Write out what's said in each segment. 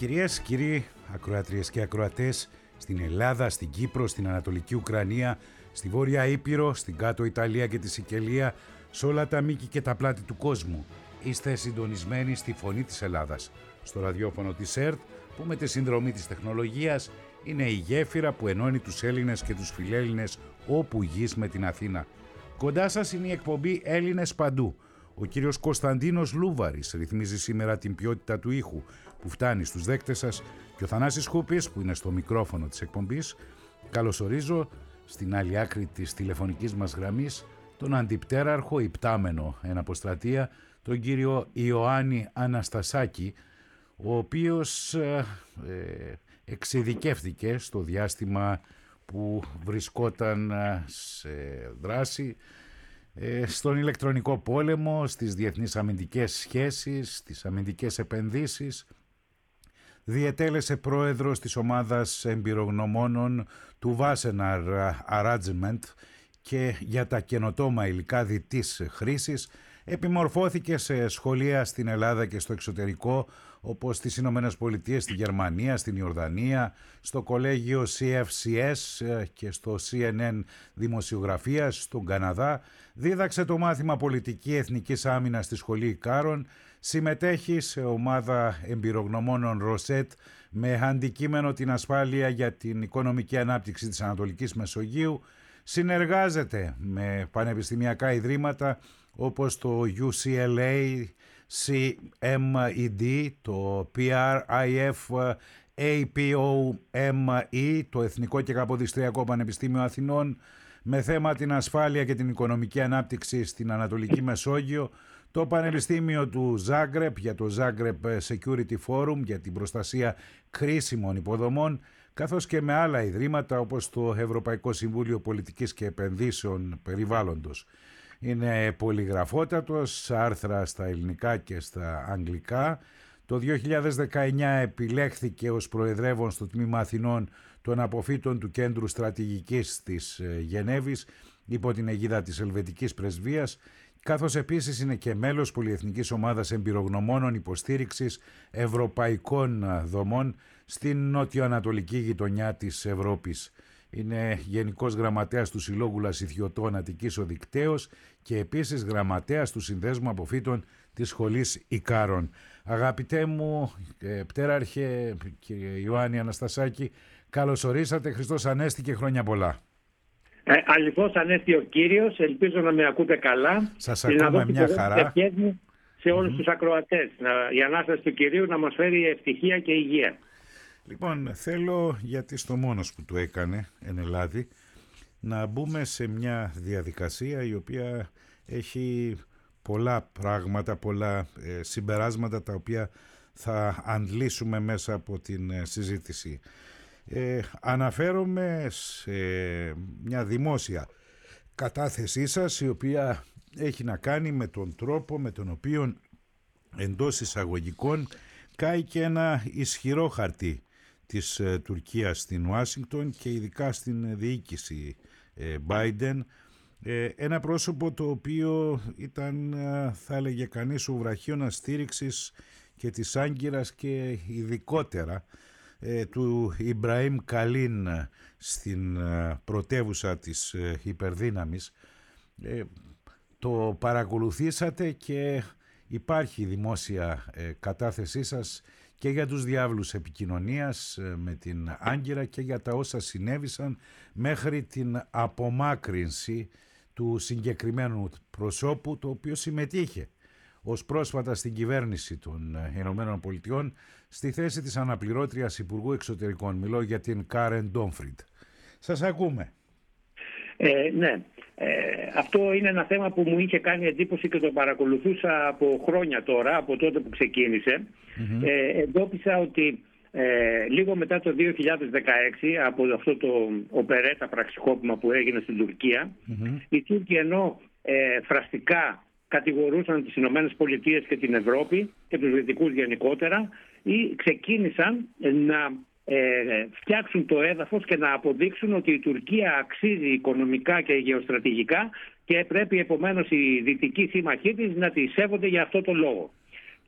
Κυρίες, κύριοι, ακροατρίες και ακροατές, στην Ελλάδα, στην Κύπρο, στην Ανατολική Ουκρανία, στη Βόρεια Ήπειρο, στην Κάτω Ιταλία και τη Σικελία, σε όλα τα μήκη και τα πλάτη του κόσμου. Είστε συντονισμένοι στη Φωνή της Ελλάδας, στο ραδιόφωνο της ΕΡΤ, που με τη συνδρομή της τεχνολογίας είναι η γέφυρα που ενώνει τους Έλληνες και τους φιλέλληνες όπου γης με την Αθήνα. Κοντά σας είναι η εκπομπή Έλληνες Παντού. Ο κύριος Κωνσταντίνος Λούβαρης ρυθμίζει σήμερα την ποιότητα του ήχου που φτάνει στους δέκτες σας και ο Θανάσης Χούπης που είναι στο μικρόφωνο της εκπομπής. Καλωσορίζω στην άλλη άκρη της τηλεφωνικής μας γραμμής τον αντιπτέραρχο υπτάμενο εν αποστρατεία, τον κύριο Ιωάννη Αναστασάκη, ο οποίος εξειδικεύτηκε στο διάστημα που βρισκόταν σε δράση στον ηλεκτρονικό πόλεμο, στις διεθνείς αμυντικές σχέσεις, στις αμυντικές επενδύσεις. Διετέλεσε πρόεδρος της ομάδας εμπειρογνωμόνων του Wassenaar Arrangement και για τα καινοτόμα υλικά διτής χρήσης. Επιμορφώθηκε σε σχολεία στην Ελλάδα και στο εξωτερικό, όπως στις Ηνωμένες Πολιτείες, στη Γερμανία, στην Ιορδανία, στο κολέγιο CFCS και στο CNN Δημοσιογραφίας στον Καναδά. Δίδαξε το μάθημα πολιτική εθνικής άμυνας στη Σχολή Ικάρων. Συμμετέχει σε ομάδα εμπειρογνωμόνων Ροσέτ με αντικείμενο την ασφάλεια για την οικονομική ανάπτυξη της Ανατολικής Μεσογείου. Συνεργάζεται με πανεπιστημιακά ιδρύματα όπως το UCLA, CMED, το PRIF, APOME, το Εθνικό και Καποδιστριακό Πανεπιστήμιο Αθηνών, με θέμα την ασφάλεια και την οικονομική ανάπτυξη στην Ανατολική Μεσόγειο, το Πανεπιστήμιο του Ζάγκρεπ για το Zagreb Security Forum για την προστασία κρίσιμων υποδομών, καθώς και με άλλα ιδρύματα όπως το Ευρωπαϊκό Συμβούλιο Πολιτικής και Επενδύσεων Περιβάλλοντος. Είναι πολυγραφότατος, άρθρα στα ελληνικά και στα αγγλικά. Το 2019 επιλέχθηκε ως προεδρεύων στο Τμήμα Αθηνών των Αποφύτων του Κέντρου Στρατηγικής της Γενέβης υπό την αιγίδα της Ελβετικής Πρεσβείας, καθώς επίσης είναι και μέλος πολυεθνικής ομάδας εμπειρογνωμόνων υποστήριξης ευρωπαϊκών δομών στην νότιο-ανατολική γειτονιά της Ευρώπης. Είναι Γενικός Γραμματέας του Συλλόγου Λασιθιωτών Αττικής Οδεικτέως και επίσης Γραμματέας του Συνδέσμου Αποφύτων της Σχολής Ικάρων. Αγαπητέ μου πτέραρχε, κύριε Ιωάννη Αναστασάκη, καλώς ορίσατε. Χριστός Ανέστη και χρόνια πολλά. Αληθώς Ανέστη ο Κύριος, ελπίζω να με ακούτε καλά. Σας ακούμε μια χαρά. Σε όλους τους ακροατές, η Ανάσταση του Κυρίου να μας φέρει ευτυχία και υγεία. Λοιπόν, θέλω, γιατί στο μόνος που το έκανε εν Ελλάδη, να μπούμε σε μια διαδικασία η οποία έχει πολλά πράγματα, πολλά συμπεράσματα τα οποία θα αντλήσουμε μέσα από την συζήτηση. Αναφέρομαι σε μια δημόσια κατάθεσή σας η οποία έχει να κάνει με τον τρόπο με τον οποίο εντός εισαγωγικών κάει και ένα ισχυρό χαρτί της Τουρκίας στην Ουάσιγκτον και ειδικά στην διοίκηση Biden, ένα πρόσωπο το οποίο ήταν, θα έλεγε κανείς, ο βραχίωνας στήριξης και της Άγκυρας και ειδικότερα του Ιμπραήμ Καλίν στην πρωτεύουσα της υπερδύναμης. Το παρακολουθήσατε και υπάρχει δημόσια κατάθεσή σας και για τους διάβλους επικοινωνίας με την Άγκυρα και για τα όσα συνέβησαν μέχρι την απομάκρυνση του συγκεκριμένου προσώπου, το οποίο συμμετείχε ως πρόσφατα στην κυβέρνηση των Ηνωμένων Πολιτειών στη θέση της αναπληρώτριας Υπουργού Εξωτερικών. Μιλώ για την Κάρεν Ντόμφριντ. Σας ακούμε. Ναι. Αυτό είναι ένα θέμα που μου είχε κάνει εντύπωση και το παρακολουθούσα από χρόνια τώρα, από τότε που ξεκίνησε. Εντόπισα ότι λίγο μετά το 2016, από αυτό το οπερέτα πραξικόπημα που έγινε στην Τουρκία, οι Τούρκοι ενώ φραστικά κατηγορούσαν τις Ηνωμένες Πολιτείες και την Ευρώπη και τους Δυτικούς γενικότερα, ή ξεκίνησαν να φτιάξουν το έδαφος και να αποδείξουν ότι η Τουρκία αξίζει οικονομικά και γεωστρατηγικά και πρέπει επομένως οι δυτικοί σύμμαχοί της να τη σέβονται για αυτό το λόγο.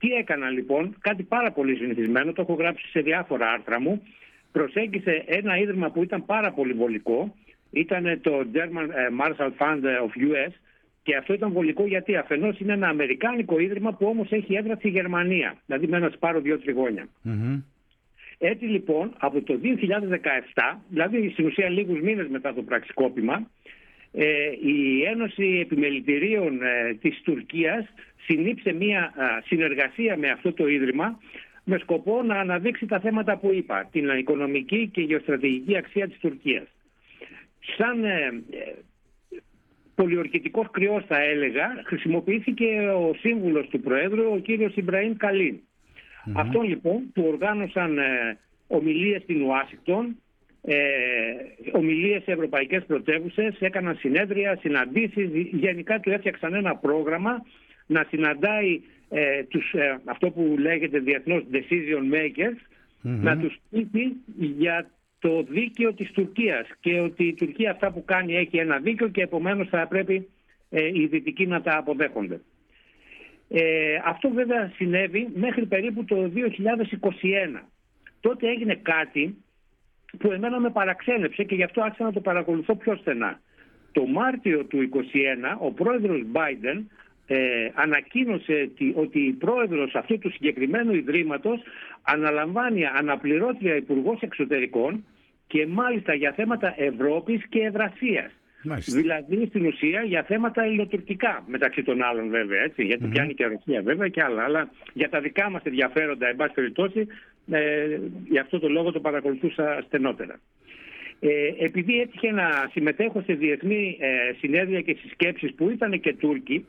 Τι έκανα λοιπόν? Κάτι πάρα πολύ συνηθισμένο, το έχω γράψει σε διάφορα άρθρα μου. Προσέγγισε ένα ίδρυμα που ήταν πάρα πολύ βολικό. Ήταν το German Marshall Fund of US, και αυτό ήταν βολικό γιατί αφενός είναι ένα αμερικάνικο ίδρυμα που όμως έχει έδρα στη Γερμανία, δηλαδή με ένα σπάρο 2 τριγώνια. Έτσι λοιπόν από το 2017, δηλαδή στην ουσία λίγους μήνες μετά το πραξικόπημα, η Ένωση Επιμελητηρίων της Τουρκίας συνήψε μια συνεργασία με αυτό το ίδρυμα με σκοπό να αναδείξει τα θέματα που είπα, την οικονομική και γεωστρατηγική αξία της Τουρκίας. Σαν πολιορκητικός κρυός θα έλεγα, χρησιμοποιήθηκε ο σύμβουλος του Προέδρου, ο κύριος Ιμπραήμ Καλίν. Αυτόν λοιπόν του οργάνωσαν ομιλίες στην Ουάσιγκτον, ομιλίες σε ευρωπαϊκές πρωτεύουσες, έκαναν συνέδρια, συναντήσεις, γενικά του έφτιαξαν ένα πρόγραμμα να συναντάει αυτό που λέγεται διεθνώς decision makers, να τους πει για το δίκαιο της Τουρκίας και ότι η Τουρκία αυτά που κάνει έχει ένα δίκαιο και επομένως θα πρέπει οι δυτικοί να τα αποδέχονται. Αυτό βέβαια συνέβη μέχρι περίπου το 2021. Τότε έγινε κάτι που εμένα με παραξένεψε και γι' αυτό άρχισα να το παρακολουθώ πιο στενά. Το Μάρτιο του 2021 ο πρόεδρος Biden ανακοίνωσε ότι η πρόεδρος αυτού του συγκεκριμένου ιδρύματος αναλαμβάνει αναπληρώτρια υπουργός εξωτερικών και μάλιστα για θέματα Ευρώπης και Ευρασίας. Δηλαδή στην ουσία για θέματα ελληνοτουρκικά, μεταξύ των άλλων βέβαια, έτσι, γιατί πιάνει και Ρωσία βέβαια και άλλα, αλλά για τα δικά μας ενδιαφέροντα, εν πάση περιπτώσει, γι' αυτό το λόγο το παρακολουθούσα στενότερα. Επειδή έτυχε να συμμετέχω σε διεθνή συνέδρια και συσκέψεις που ήταν και Τούρκοι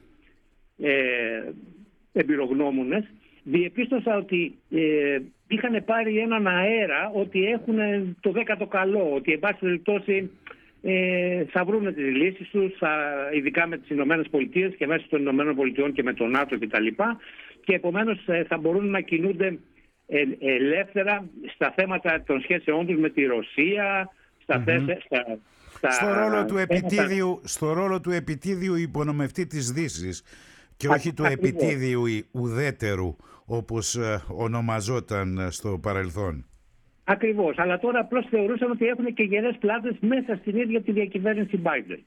εμπειρογνώμονες, διεπίστωσα ότι είχαν πάρει έναν αέρα ότι έχουν το 10ο καλό, ότι εν πάση περιπτώσει θα βρουν τις λύσεις τους, ειδικά με τις Ηνωμένες Πολιτείες και μέσω των Ηνωμένων Πολιτειών και με τον ΝΑΤΟ κτλ. Και επομένως θα μπορούν να κινούνται ελεύθερα στα θέματα των σχέσεών τους με τη Ρωσία, στο ρόλο του επιτίδιου υπονομευτή της Δύσης και όχι του επιτίδιου ουδέτερου, όπως ονομαζόταν στο παρελθόν. Ακριβώς, αλλά τώρα απλώς θεωρούσαν ότι έχουν και γερές πλάτες μέσα στην ίδια τη διακυβέρνηση Biden.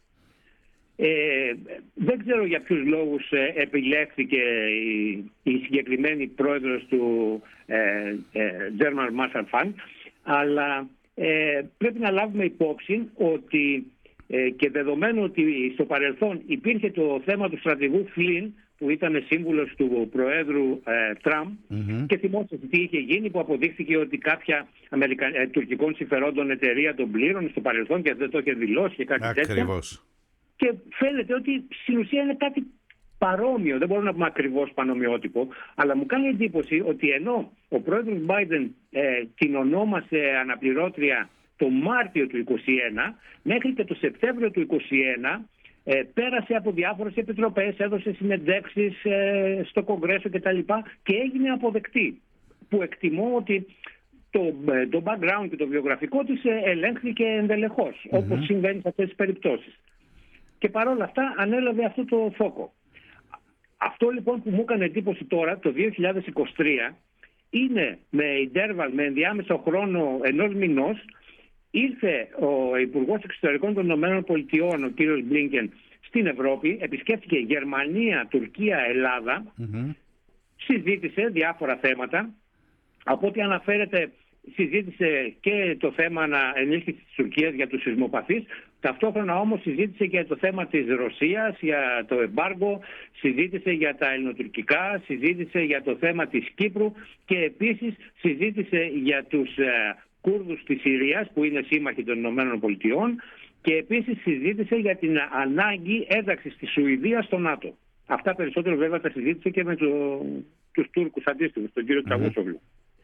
Δεν ξέρω για ποιους λόγους επιλέχθηκε η συγκεκριμένη πρόεδρος του German Marshall Fund, αλλά πρέπει να λάβουμε υπόψη ότι και δεδομένου ότι στο παρελθόν υπήρχε το θέμα του στρατηγού Φλιν, που ήταν σύμβουλος του Προέδρου Τραμπ, και θυμόσαστε τι είχε γίνει, που αποδείχθηκε ότι κάποια τουρκικών συμφερόντων εταιρεία τον πλήρωνε στο παρελθόν και δεν το είχε δηλώσει και κάτι τέτοιο. Και φαίνεται ότι στην ουσία είναι κάτι παρόμοιο, δεν μπορούμε να πούμε ακριβώς πανομοιότυπο, αλλά μου κάνει εντύπωση ότι ενώ ο πρόεδρος Biden την ονόμασε αναπληρώτρια το Μάρτιο του 2021, μέχρι και το Σεπτέμβριο του 2021 πέρασε από διάφορες επιτροπές, έδωσε συνεντεύξεις στο Κογκρέσο κτλ. Και έγινε αποδεκτή. Που εκτιμώ ότι το background και το βιογραφικό της ελέγχθηκε ενδελεχώς, όπως συμβαίνει σε αυτές τις περιπτώσεις. Και παρόλα αυτά ανέλαβε αυτό το φόκο. Αυτό λοιπόν που μου έκανε εντύπωση τώρα, το 2023, είναι με interval, με ενδιάμεσο χρόνο ενός μηνός, ήρθε ο Υπουργός Εξωτερικών των ΗΠΑ, ο κύριος Μπλίνκεν, στην Ευρώπη, επισκέφθηκε Γερμανία, Τουρκία, Ελλάδα, συζήτησε διάφορα θέματα. Από ό,τι αναφέρεται, συζήτησε και το θέμα ενίσχυσης της Τουρκίας για τους σεισμοπαθείς. Ταυτόχρονα όμως συζήτησε και το θέμα της Ρωσίας, για το εμπάργκο, συζήτησε για τα ελληνοτουρκικά, συζήτησε για το θέμα της Κύπρου και επίσης συζήτησε για τους Κούρδους της Συρίας που είναι σύμμαχοι των Ηνωμένων Πολιτειών και επίσης συζήτησε για την ανάγκη ένταξης της Σουηδίας στο ΝΑΤΟ. Αυτά περισσότερο βέβαια τα συζήτησε και με τους Τούρκους αντίστοιχους, τον κύριο Τσαβούσογλου.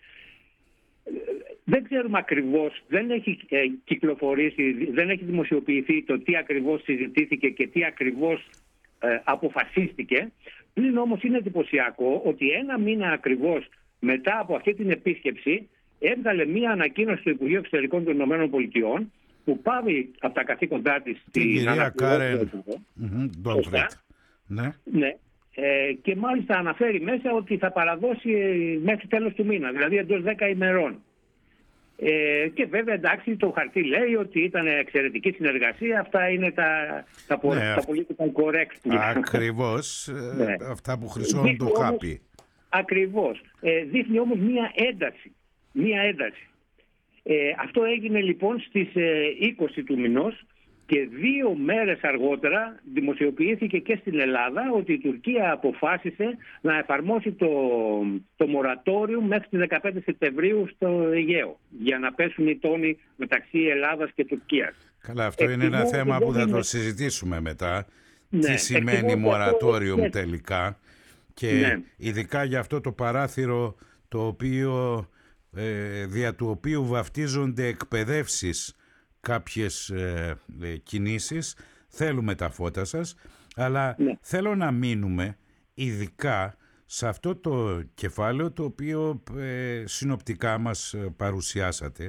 Δεν ξέρουμε ακριβώς, δεν έχει κυκλοφορήσει, δεν έχει δημοσιοποιηθεί το τι ακριβώς συζητήθηκε και τι ακριβώς αποφασίστηκε. Πλην όμως είναι εντυπωσιακό ότι ένα μήνα ακριβώς μετά από αυτή την επίσκεψη έβγαλε μία ανακοίνωση στο Υπουργείο Εξωτερικών των ΗΠΑ που πάει από τα καθήκοντά της την κυρία Κάρεν Ντόμφρετ. Ναι. και μάλιστα αναφέρει μέσα ότι θα παραδώσει μέχρι τέλος του μήνα, δηλαδή εντός 10 ημερών. Και βέβαια εντάξει, το χαρτί λέει ότι ήταν εξαιρετική συνεργασία. Αυτά είναι τα political correct. Ακριβώς, αυτά που χρυσώνουν το χάπι. Ακριβώς. Δείχνει όμως μία ένταση. Αυτό έγινε λοιπόν στις 20 του μηνός και 2 μέρες αργότερα δημοσιοποιήθηκε και στην Ελλάδα ότι η Τουρκία αποφάσισε να εφαρμόσει το μορατόριο μέχρι τις 15 Σεπτεμβρίου στο Αιγαίο για να πέσουν οι τόνοι μεταξύ Ελλάδας και Τουρκίας. Καλά, αυτό είναι ένα θέμα που θα το συζητήσουμε μετά. Τι σημαίνει μορατόριο τελικά και ειδικά για αυτό το παράθυρο το οποίο, δια του οποίου βαφτίζονται εκπαιδεύσεις κάποιες κινήσεις. Θέλουμε τα φώτα σας, αλλά θέλω να μείνουμε ειδικά σε αυτό το κεφάλαιο το οποίο συνοπτικά μας παρουσιάσατε.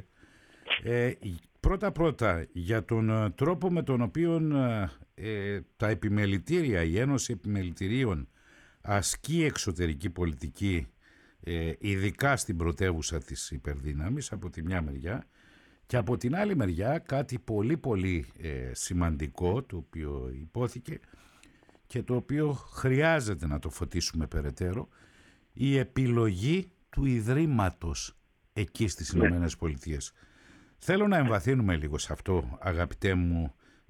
Πρώτα για τον τρόπο με τον οποίο τα επιμελητήρια, η Ένωση Επιμελητηρίων ασκεί εξωτερική πολιτική, ειδικά στην πρωτεύουσα της υπερδύναμης από τη μια μεριά, και από την άλλη μεριά κάτι πολύ πολύ σημαντικό το οποίο υπόθηκε και το οποίο χρειάζεται να το φωτίσουμε περαιτέρω, η επιλογή του Ιδρύματος εκεί στις Ηνωμένες Πολιτείες. Θέλω να εμβαθύνουμε λίγο σε αυτό, αγαπητέ μου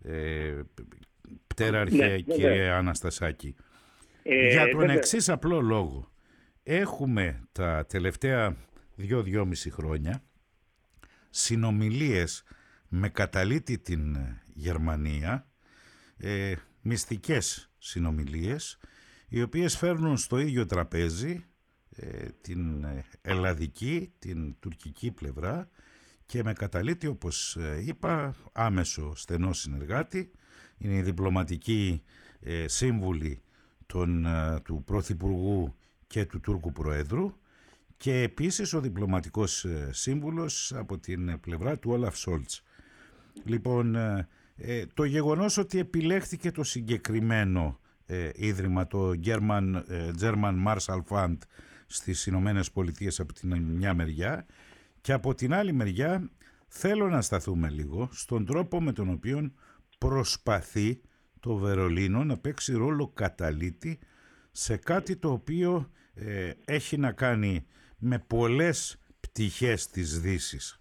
πτέραρχε κύριε Αναστασάκη. Για τον εξής απλό λόγο. Έχουμε τα τελευταία 2-2,5 χρόνια συνομιλίες με καταλήτη την Γερμανία, μυστικές συνομιλίες, οι οποίες φέρνουν στο ίδιο τραπέζι την ελλαδική, την τουρκική πλευρά και με καταλήτη, όπως είπα, άμεσο στενό συνεργάτη. Είναι η διπλωματική σύμβουλη του Πρωθυπουργού και του Τούρκου Προέδρου και επίσης ο διπλωματικός σύμβουλος από την πλευρά του Όλαφ Σόλτς. Λοιπόν, το γεγονός ότι επιλέχθηκε το συγκεκριμένο ίδρυμα, το German Marshall Fund στις Ηνωμένες Πολιτείες από την μια μεριά, και από την άλλη μεριά θέλω να σταθούμε λίγο στον τρόπο με τον οποίο προσπαθεί το Βερολίνο να παίξει ρόλο καταλήτη σε κάτι το οποίο έχει να κάνει με πολλές πτυχές της Δύσης.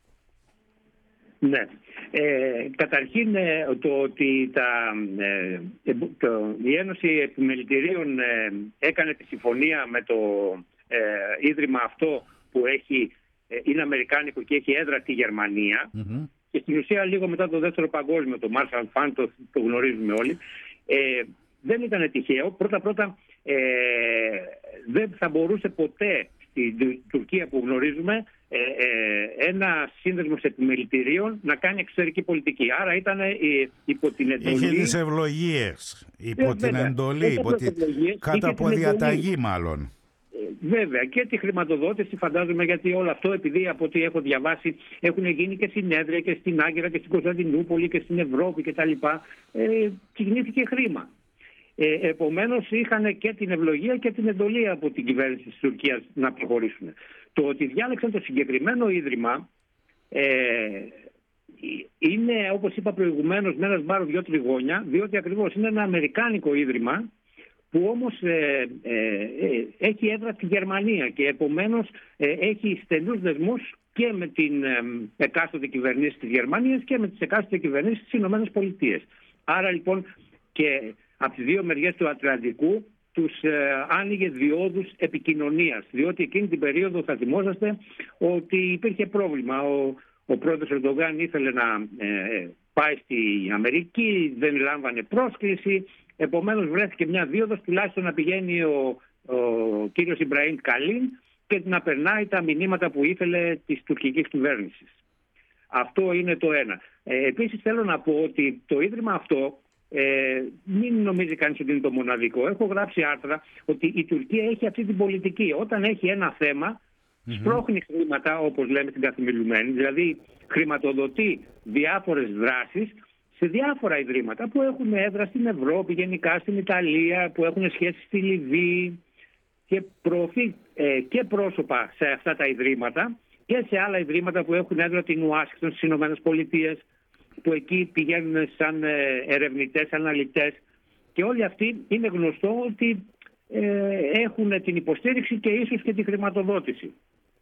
Ναι. Καταρχήν το ότι η Ένωση Επιμελητηρίων έκανε τη συμφωνία με το ίδρυμα αυτό που είναι αμερικάνικο και έχει έδρα τη Γερμανία, και στην ουσία λίγο μετά το δεύτερο παγκόσμιο, το Marshall Fund, το γνωρίζουμε όλοι, δεν ήταν τυχαίο. Πρώτα δεν θα μπορούσε ποτέ στην Τουρκία που γνωρίζουμε ένα σύνδεσμο επιμελητηρίων να κάνει εξωτερική πολιτική. Άρα ήταν υπό την εντολή. Είχε τις ευλογίες, υπό την εντολή, κάτω από διαταγή μάλλον. Βέβαια, και τη χρηματοδότηση φαντάζομαι, γιατί όλο αυτό, επειδή από ό,τι έχω διαβάσει έχουν γίνει και συνέδρια και στην Άγκυρα και στην Κωνσταντινούπολη και στην Ευρώπη κτλ. Κινήθηκε χρήμα. Επομένως είχαν και την ευλογία και την εντολή από την κυβέρνηση της Τουρκίας να προχωρήσουν. Το ότι διάλεξαν το συγκεκριμένο ίδρυμα είναι, όπως είπα προηγουμένως, με ένα σμπάρο 2 τριγώνια, διότι ακριβώς είναι ένα αμερικάνικο ίδρυμα που όμως έχει έδρα στη Γερμανία και επομένως έχει στενούς δεσμούς και με την εκάστοτε κυβερνήση της Γερμανίας και με τις εκάστοτε κυβερνήσεις της Ηνωμένες Πολιτείες. Άρα λοιπόν και από τις δύο μεριές του Ατλαντικού τους άνοιγε διόδους επικοινωνίας, διότι εκείνη την περίοδο θα θυμόσαστε ότι υπήρχε πρόβλημα. Ο πρόεδρος Ερντογάν ήθελε να πάει στη Αμερική, δεν λάμβανε πρόσκληση, επομένως βρέθηκε μια δίωδος τουλάχιστον να πηγαίνει ο κύριος Ιμπραήμ Καλίν και να περνάει τα μηνύματα που ήθελε της τουρκικής κυβέρνησης. Αυτό είναι το ένα. Επίσης θέλω να πω ότι το ίδρυμα αυτό, μην νομίζει κανείς ότι είναι το μοναδικό. Έχω γράψει άρθρα ότι η Τουρκία έχει αυτή την πολιτική. Όταν έχει ένα θέμα, σπρώχνει χρήματα, όπως λέμε στην καθημερινή, δηλαδή χρηματοδοτεί διάφορες δράσεις σε διάφορα ιδρύματα που έχουν έδρα στην Ευρώπη, γενικά στην Ιταλία, που έχουν σχέση στη Λιβύη, και προωθεί και πρόσωπα σε αυτά τα ιδρύματα και σε άλλα ιδρύματα που έχουν έδρα την Ουάσιγκτον στις Ηνωμένες Πολιτείες, που εκεί πηγαίνουν σαν ερευνητές, αναλυτές, και όλοι αυτοί είναι γνωστό ότι έχουν την υποστήριξη και ίσως και τη χρηματοδότηση.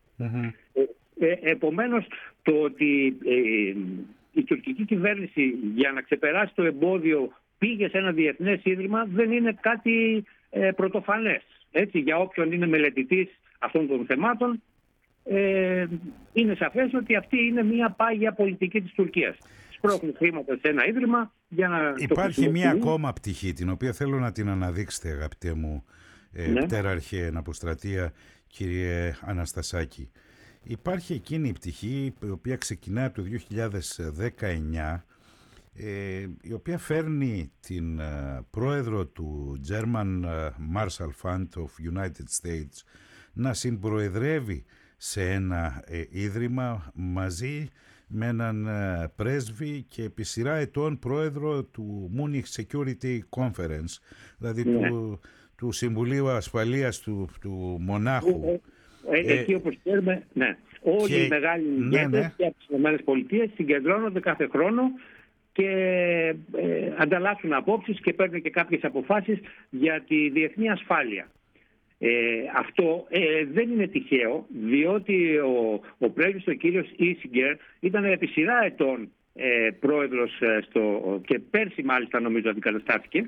Επομένως, το ότι η τουρκική κυβέρνηση για να ξεπεράσει το εμπόδιο πήγε σε ένα διεθνές ίδρυμα δεν είναι κάτι πρωτοφανές. Έτσι, για όποιον είναι μελετητής αυτών των θεμάτων, είναι σαφές ότι αυτή είναι μια πάγια πολιτική της Τουρκίας. Σπρώχνουν χρήματα σε ένα ίδρυμα για να... Υπάρχει μια ακόμα πτυχή, την οποία θέλω να την αναδείξετε, αγαπητέ μου πτέραρχε εν αποστρατεία, κύριε Αναστασάκη. Υπάρχει εκείνη η πτυχή, η οποία ξεκινά από το 2019, η οποία φέρνει την πρόεδρο του German Marshall Fund of United States να συμπροεδρεύει σε ένα ίδρυμα μαζί με έναν πρέσβη και επί σειρά ετών πρόεδρο του Munich Security Conference, δηλαδή του Συμβουλίου Ασφαλείας του Μονάχου. Εκεί, όπως ξέρουμε, όλοι οι μεγάλοι ηγέτες και από τις ΗΠΑ συγκεντρώνονται κάθε χρόνο και ανταλλάσσουν απόψεις και παίρνουν και κάποιες αποφάσεις για τη διεθνή ασφάλεια. Αυτό δεν είναι τυχαίο, διότι ο πρέσβης, ο κύριος Ίσιγκερ, ήταν επί σειρά ετών πρόεδρος και πέρσι μάλιστα νομίζω αντικαταστάθηκε.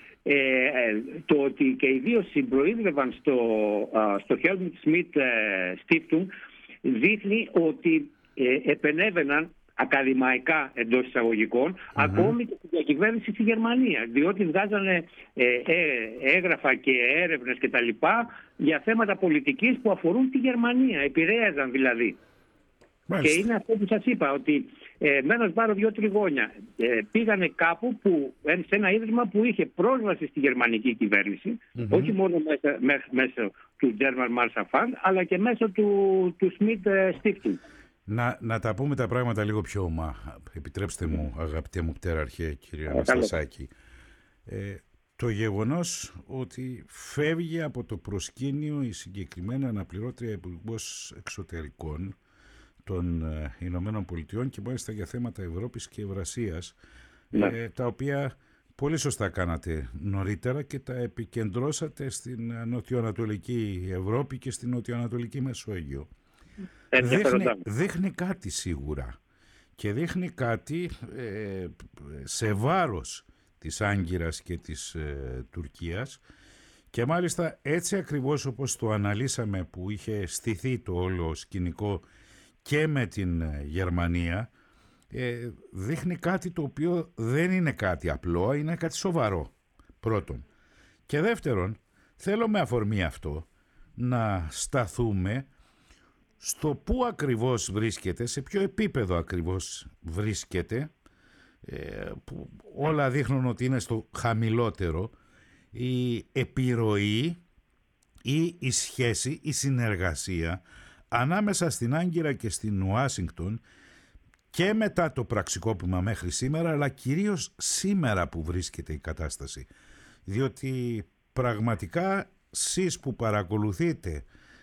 Το ότι και οι δύο συμπροείδρευαν στο Helmut Schmidt Stiftung δείχνει ότι επενέβαιναν ακαδημαϊκά εντός εισαγωγικών ακόμη και τη διακυβέρνηση στη Γερμανία, διότι βγάζανε έγγραφα και έρευνες και τα λοιπά για θέματα πολιτικής που αφορούν τη Γερμανία, επηρέαζαν δηλαδή. Μάλιστα. Και είναι αυτό που σας είπα, ότι με ένα σπάρο 2 τριγώνια πήγανε κάπου σε ένα ίδρυμα που είχε πρόσβαση στη γερμανική κυβέρνηση, όχι μόνο μέσω του German Marshall Fund, αλλά και μέσω του Schmidt Stiftung. Να τα πούμε τα πράγματα λίγο πιο ομά. Επιτρέψτε μου, αγαπητέ μου πτέραρχε, κύριε Αναστασάκη. Το γεγονός ότι φεύγει από το προσκήνιο η συγκεκριμένη αναπληρώτρια υπουργός εξωτερικών των Ηνωμένων Πολιτειών και μάλιστα για θέματα Ευρώπης και Ευρασίας, τα οποία πολύ σωστά κάνατε νωρίτερα και τα επικεντρώσατε στην νοτιοανατολική Ευρώπη και στην νοτιοανατολική Μεσόγειο. Δείχνει κάτι σίγουρα και δείχνει κάτι σε βάρος της Άγκυρας και της Τουρκίας, και μάλιστα έτσι ακριβώς όπως το αναλύσαμε που είχε στηθεί το όλο σκηνικό και με την Γερμανία, δείχνει κάτι το οποίο δεν είναι κάτι απλό, είναι κάτι σοβαρό, πρώτον. Και δεύτερον, θέλω με αφορμή αυτό να σταθούμε στο πού ακριβώς βρίσκεται, σε ποιο επίπεδο ακριβώς βρίσκεται, που όλα δείχνουν ότι είναι στο χαμηλότερο, η επιρροή ή η σχέση, η συνεργασία ανάμεσα στην Άγκυρα και στην Ουάσιγκτον και μετά το πραξικόπημα μέχρι σήμερα, αλλά κυρίως σήμερα που βρίσκεται η κατάσταση. Διότι πραγματικά εσείς που παρακολουθείτε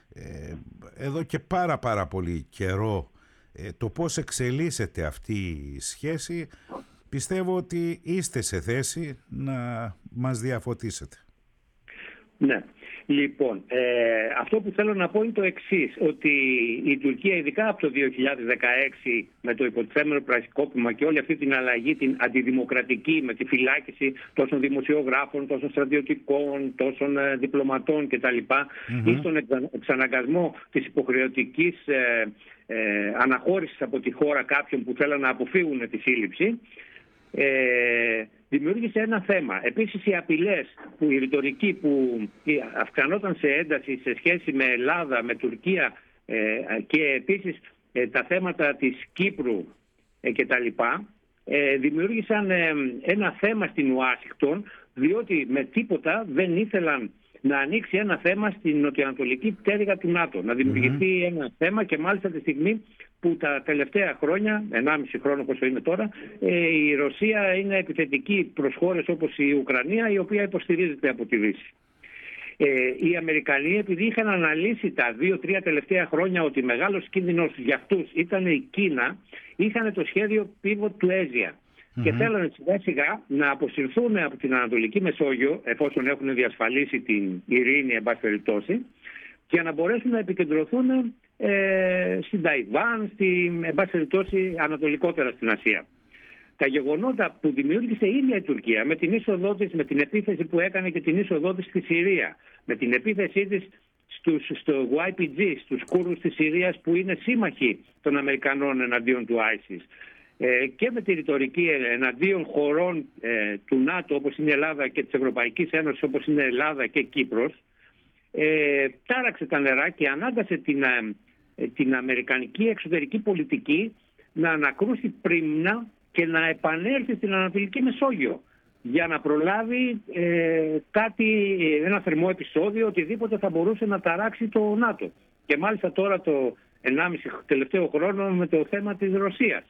εδώ και πάρα πολύ καιρό το πώς εξελίσσεται αυτή η σχέση, πιστεύω ότι είστε σε θέση να μας διαφωτίσετε. Ναι. Λοιπόν, αυτό που θέλω να πω είναι το εξής, ότι η Τουρκία ειδικά από το 2016 με το υποτιθέμενο πραξικόπημα και όλη αυτή την αλλαγή, την αντιδημοκρατική, με τη φυλάκιση τόσων δημοσιογράφων, τόσων στρατιωτικών, τόσων διπλωματών κτλ. Ή στον εξαναγκασμό της υποχρεωτικής αναχώρησης από τη χώρα κάποιων που θέλουν να αποφύγουν τη σύλληψη, δημιούργησε ένα θέμα. Επίσης οι απειλές, η ρητορική που αυξανόταν σε ένταση σε σχέση με Ελλάδα, με Τουρκία και επίσης τα θέματα της Κύπρου και τα λοιπά, δημιούργησαν ένα θέμα στην Ουάσιγκτον, διότι με τίποτα δεν ήθελαν να ανοίξει ένα θέμα στην νοτιοανατολική πτέρυγα του ΝΑΤΟ. Να δημιουργηθεί ένα θέμα, και μάλιστα τη στιγμή που τα τελευταία χρόνια, 1,5 χρόνο όπως είναι τώρα, η Ρωσία είναι επιθετική προς χώρες όπως η Ουκρανία, η οποία υποστηρίζεται από τη Δύση. Οι Αμερικανοί, επειδή είχαν αναλύσει τα 2-3 τελευταία χρόνια ότι μεγάλος κίνδυνος για αυτούς ήταν η Κίνα, είχαν το σχέδιο Pivot to Asia. Και θέλουν σιγά σιγά να αποσυρθούν από την Ανατολική Μεσόγειο, εφόσον έχουν διασφαλίσει την ειρήνη, εν πάση περιπτώσει, για να μπορέσουν να επικεντρωθούν στην Ταϊβάν, εν πάση περιπτώσει ανατολικότερα στην Ασία. Τα γεγονότα που δημιούργησε η ίδια η Τουρκία, με την είσοδό της, με την επίθεση που έκανε και την είσοδό της στη Συρία, με την επίθεσή της στο YPG, στους Κούρδους της Συρίας που είναι σύμμαχοι των Αμερικανών εναντίον του ISIS, και με τη ρητορική εναντίον χωρών του ΝΑΤΟ όπως είναι η Ελλάδα και της Ευρωπαϊκής Ένωσης όπως είναι η Ελλάδα και Κύπρος, τάραξε τα νερά και ανάγκασε την αμερικανική εξωτερική πολιτική να ανακρούσει πρίμνα και να επανέλθει στην Ανατολική Μεσόγειο για να προλάβει ένα θερμό επεισόδιο, οτιδήποτε θα μπορούσε να ταράξει το ΝΑΤΟ. Και μάλιστα τώρα το 1,5 τελευταίο χρόνο με το θέμα της Ρωσίας.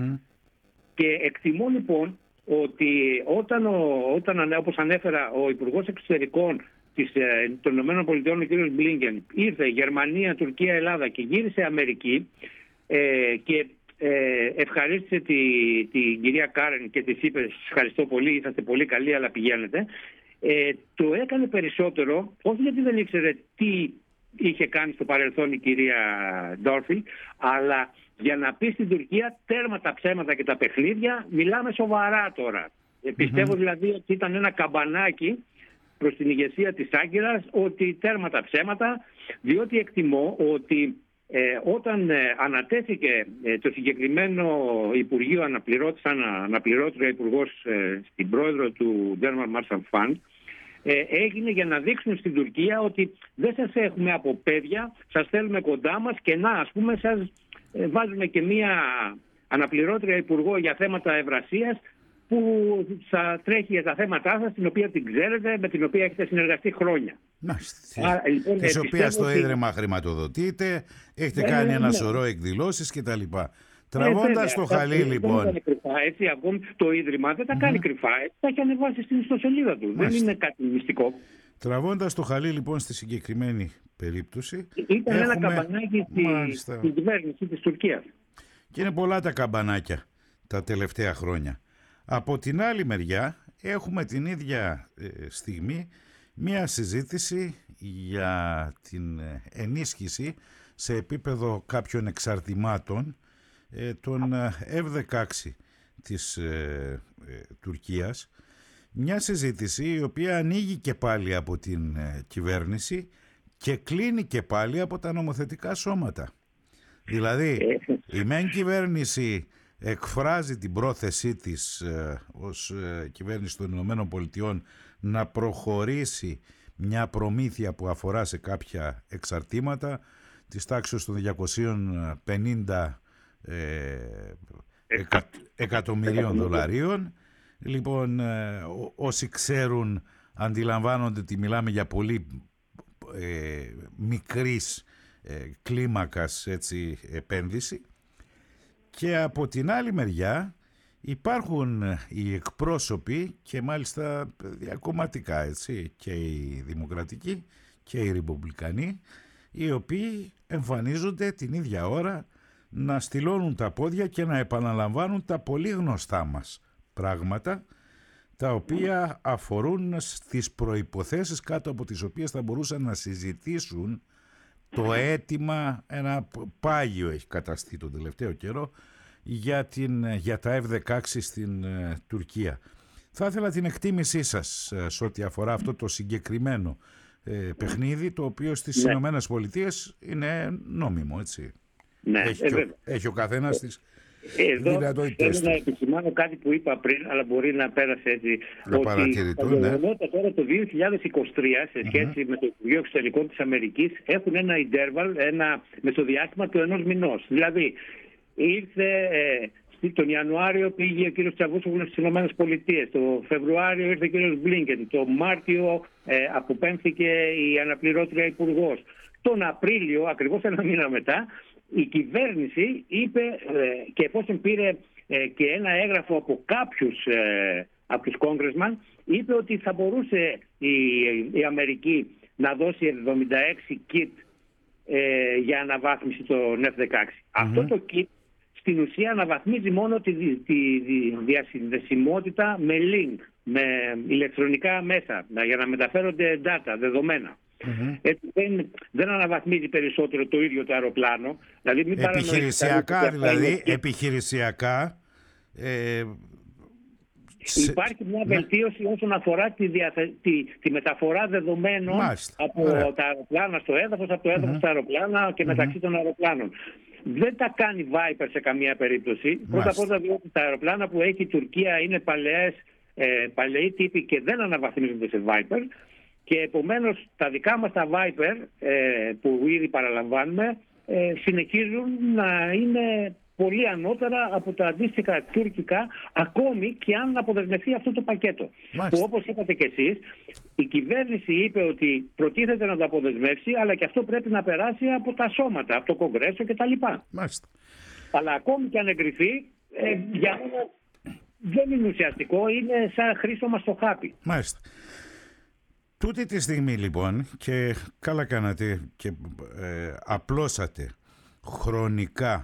Και εκτιμώ λοιπόν ότι όταν όπως ανέφερα, ο Υπουργός Εξωτερικών των ΗΠΑ, ο κ. Μπλίνκεν, ήρθε Γερμανία, Τουρκία, Ελλάδα και γύρισε Αμερική και ευχαρίστησε την κυρία Κάρεν και της είπε ευχαριστώ πολύ, είσαστε πολύ καλοί αλλά πηγαίνετε, το έκανε περισσότερο όχι γιατί δεν ήξερε τι είχε κάνει στο παρελθόν η κυρία Ντόρφιλ, αλλά για να πει στην Τουρκία τέρμα τα ψέματα και τα παιχνίδια, μιλάμε σοβαρά τώρα. Πιστεύω δηλαδή ότι ήταν ένα καμπανάκι προς την ηγεσία της Άγκυρας ότι τέρμα τα ψέματα, διότι εκτιμώ ότι όταν ανατέθηκε το συγκεκριμένο Υπουργείο αναπληρώτρια υπουργός στην πρόεδρο του German Marshall Fund, έγινε για να δείξουν στην Τουρκία ότι δεν σας έχουμε από παιδιά, σας θέλουμε κοντά μας και να, ας πούμε, σας βάζουμε και μία αναπληρώτρια υπουργό για θέματα ευρασίας που θα τρέχει για τα θέματά σας, την οποία την ξέρετε, με την οποία έχετε συνεργαστεί χρόνια. Λοιπόν, της οποίας το Ίδρυμα χρηματοδοτείτε, έχετε κάνει ένα σωρό εκδηλώσεις κτλ. Τραβώντας το χαλί λοιπόν. Δεν κρυφά, έτσι, ακόμη το Ίδρυμα δεν τα κάνει κρυφά, τα έχει ανεβάσει στην ιστοσελίδα του. Δεν είναι κάτι μυστικό. Τραβώντας το χαλί λοιπόν στη συγκεκριμένη περίπτωση. Ήταν ένα καμπανάκι στην κυβέρνηση της Τουρκίας. Και είναι πολλά τα καμπανάκια τα τελευταία χρόνια. Από την άλλη μεριά έχουμε την ίδια στιγμή μία συζήτηση για την ενίσχυση σε επίπεδο κάποιων εξαρτημάτων των F-16 της Τουρκίας. Μια συζήτηση η οποία ανοίγει και πάλι από την κυβέρνηση και κλείνει και πάλι από τα νομοθετικά σώματα. Δηλαδή η μεν κυβέρνηση εκφράζει την πρόθεσή της ως κυβέρνηση των Ηνωμένων Πολιτειών να προχωρήσει μια προμήθεια που αφορά σε κάποια εξαρτήματα της τάξης των 250 εκατομμυρίων δολαρίων. Λοιπόν, όσοι ξέρουν αντιλαμβάνονται ότι μιλάμε για πολύ μικρής κλίμακας επένδυση. Και από την άλλη μεριά υπάρχουν οι εκπρόσωποι και μάλιστα διακομματικά, και οι δημοκρατικοί και οι ριπουμπλικανοί, οι οποίοι εμφανίζονται την ίδια ώρα να στυλώνουν τα πόδια και να επαναλαμβάνουν τα πολύ γνωστά μας πράγματα, τα οποία αφορούν στις προϋποθέσεις κάτω από τις οποίες θα μπορούσαν να συζητήσουν το αίτημα, ένα πάγιο έχει καταστεί τον τελευταίο καιρό, για τα F-16 στην Τουρκία. Θα ήθελα την εκτίμησή σας σε ό,τι αφορά αυτό το συγκεκριμένο παιχνίδι, το οποίο στις Ηνωμένες Πολιτείες είναι νόμιμο, έτσι. Ναι, έχει ο καθένας τις εδώ δυνατότητες θέλω να επισημάνω κάτι που είπα πριν, αλλά μπορεί να πέρασε έτσι. Ότι τα γεγονότα τώρα το 2023 σε σχέση με το Υπουργείο Εξωτερικών της Αμερικής έχουν ένα interval, ένα μεσοδιάστημα του 1 μηνός. Δηλαδή ήρθε τον Ιανουάριο πήγε ο κύριος Τσαβούσογλου στις Ηνωμένες Πολιτείες. Το Φεβρουάριο ήρθε ο κύριος Μπλίνκεν. Το Μάρτιο αποπέμφθηκε η αναπληρώτρια υπουργός. Τον Απρίλιο, ακριβώς ένα μήνα μετά, η κυβέρνηση είπε, και εφόσον πήρε και ένα έγγραφο από κάποιους από τους Congressman, είπε ότι θα μπορούσε η Αμερική να δώσει 76 kit για αναβάθμιση των F-16. Αυτό το kit στην ουσία αναβαθμίζει μόνο τη διασυνδεσιμότητα με link, με ηλεκτρονικά μέσα, για να μεταφέρονται data, δεδομένα. Έτσι δεν αναβαθμίζει περισσότερο το ίδιο το αεροπλάνο. Δηλαδή, μην επιχειρησιακά, επιχειρησιακά υπάρχει μια βελτίωση όσον αφορά τη μεταφορά δεδομένων από τα αεροπλάνα στο έδαφος, από το έδαφος στα αεροπλάνα και μεταξύ των αεροπλάνων. Δεν τα κάνει Viper σε καμία περίπτωση. Πρώτα απ' όλα διότι τα αεροπλάνα που έχει η Τουρκία είναι παλαιοί τύποι και δεν αναβαθμίζονται σε Viper. Και επομένως τα δικά μας τα Viper που ήδη παραλαμβάνουμε συνεχίζουν να είναι πολύ ανώτερα από τα αντίστοιχα τουρκικά, ακόμη και αν αποδεσμευτεί αυτό το πακέτο. Που όπως είπατε και εσείς, η κυβέρνηση είπε ότι προτίθεται να το αποδεσμεύσει, αλλά και αυτό πρέπει να περάσει από τα σώματα, από το Κογκρέσο κτλ. Αλλά ακόμη και αν εγκριθεί, για μένα δεν είναι ουσιαστικό, είναι σαν χρήσωμα στο χάπι. Μάλιστα. Τούτη τη στιγμή λοιπόν, και καλά κάνατε και απλώσατε χρονικά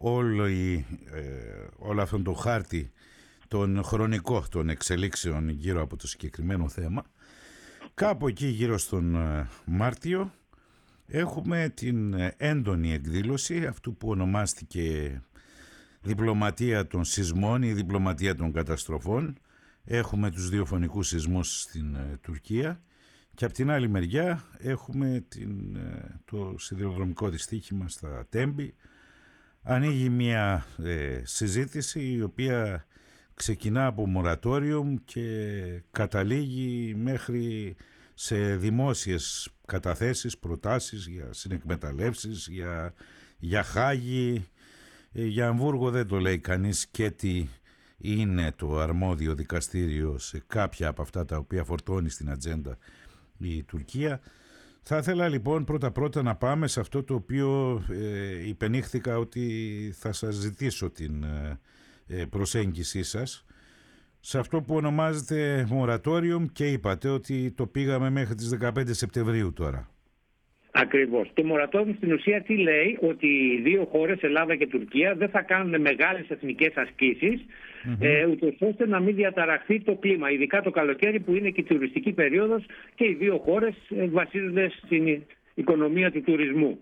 όλο αυτόν το χάρτη τον χρονικό των εξελίξεων γύρω από το συγκεκριμένο θέμα, κάπου εκεί γύρω στον Μάρτιο έχουμε την έντονη εκδήλωση αυτού που ονομάστηκε διπλωματία των σεισμών ή διπλωματία των καταστροφών. Έχουμε τους δύο φωνικούς σεισμούς στην Τουρκία και από την άλλη μεριά έχουμε το σιδηροδρομικό δυστύχημα στα Τέμπη. Ανοίγει μια συζήτηση η οποία ξεκινά από μορατόριουμ και καταλήγει μέχρι σε δημόσιες καταθέσεις, προτάσεις για συνεκμεταλλεύσεις, για Χάγη, για Αμβούργο δεν το λέει κανείς και τι είναι το αρμόδιο δικαστήριο σε κάποια από αυτά τα οποία φορτώνει στην ατζέντα η Τουρκία. Θα ήθελα λοιπόν πρώτα να πάμε σε αυτό το οποίο υπενήχθηκα ότι θα σας ζητήσω την προσέγγισή σας, σε αυτό που ονομάζεται moratorium και είπατε ότι το πήγαμε μέχρι τις 15 Σεπτεμβρίου τώρα. Ακριβώς. Το moratorium στην ουσία τι λέει? Ότι οι δύο χώρες, Ελλάδα και Τουρκία, δεν θα κάνουν μεγάλες εθνικές ασκήσεις, ούτως ώστε να μην διαταραχθεί το κλίμα, ειδικά το καλοκαίρι που είναι και η τουριστική περίοδος και οι δύο χώρες βασίζονται στην οικονομία του τουρισμού.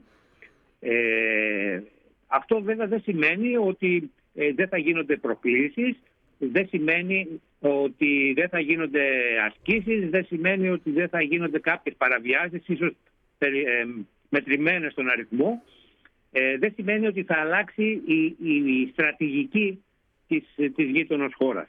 Αυτό βέβαια δεν σημαίνει ότι δεν θα γίνονται προκλήσεις, δεν σημαίνει ότι δεν θα γίνονται ασκήσεις, δεν σημαίνει ότι δεν θα γίνονται κάποιες παραβιάσεις, ίσως μετρημένες στον αριθμό. Δεν σημαίνει ότι θα αλλάξει η στρατηγική της γείτονος χώρας.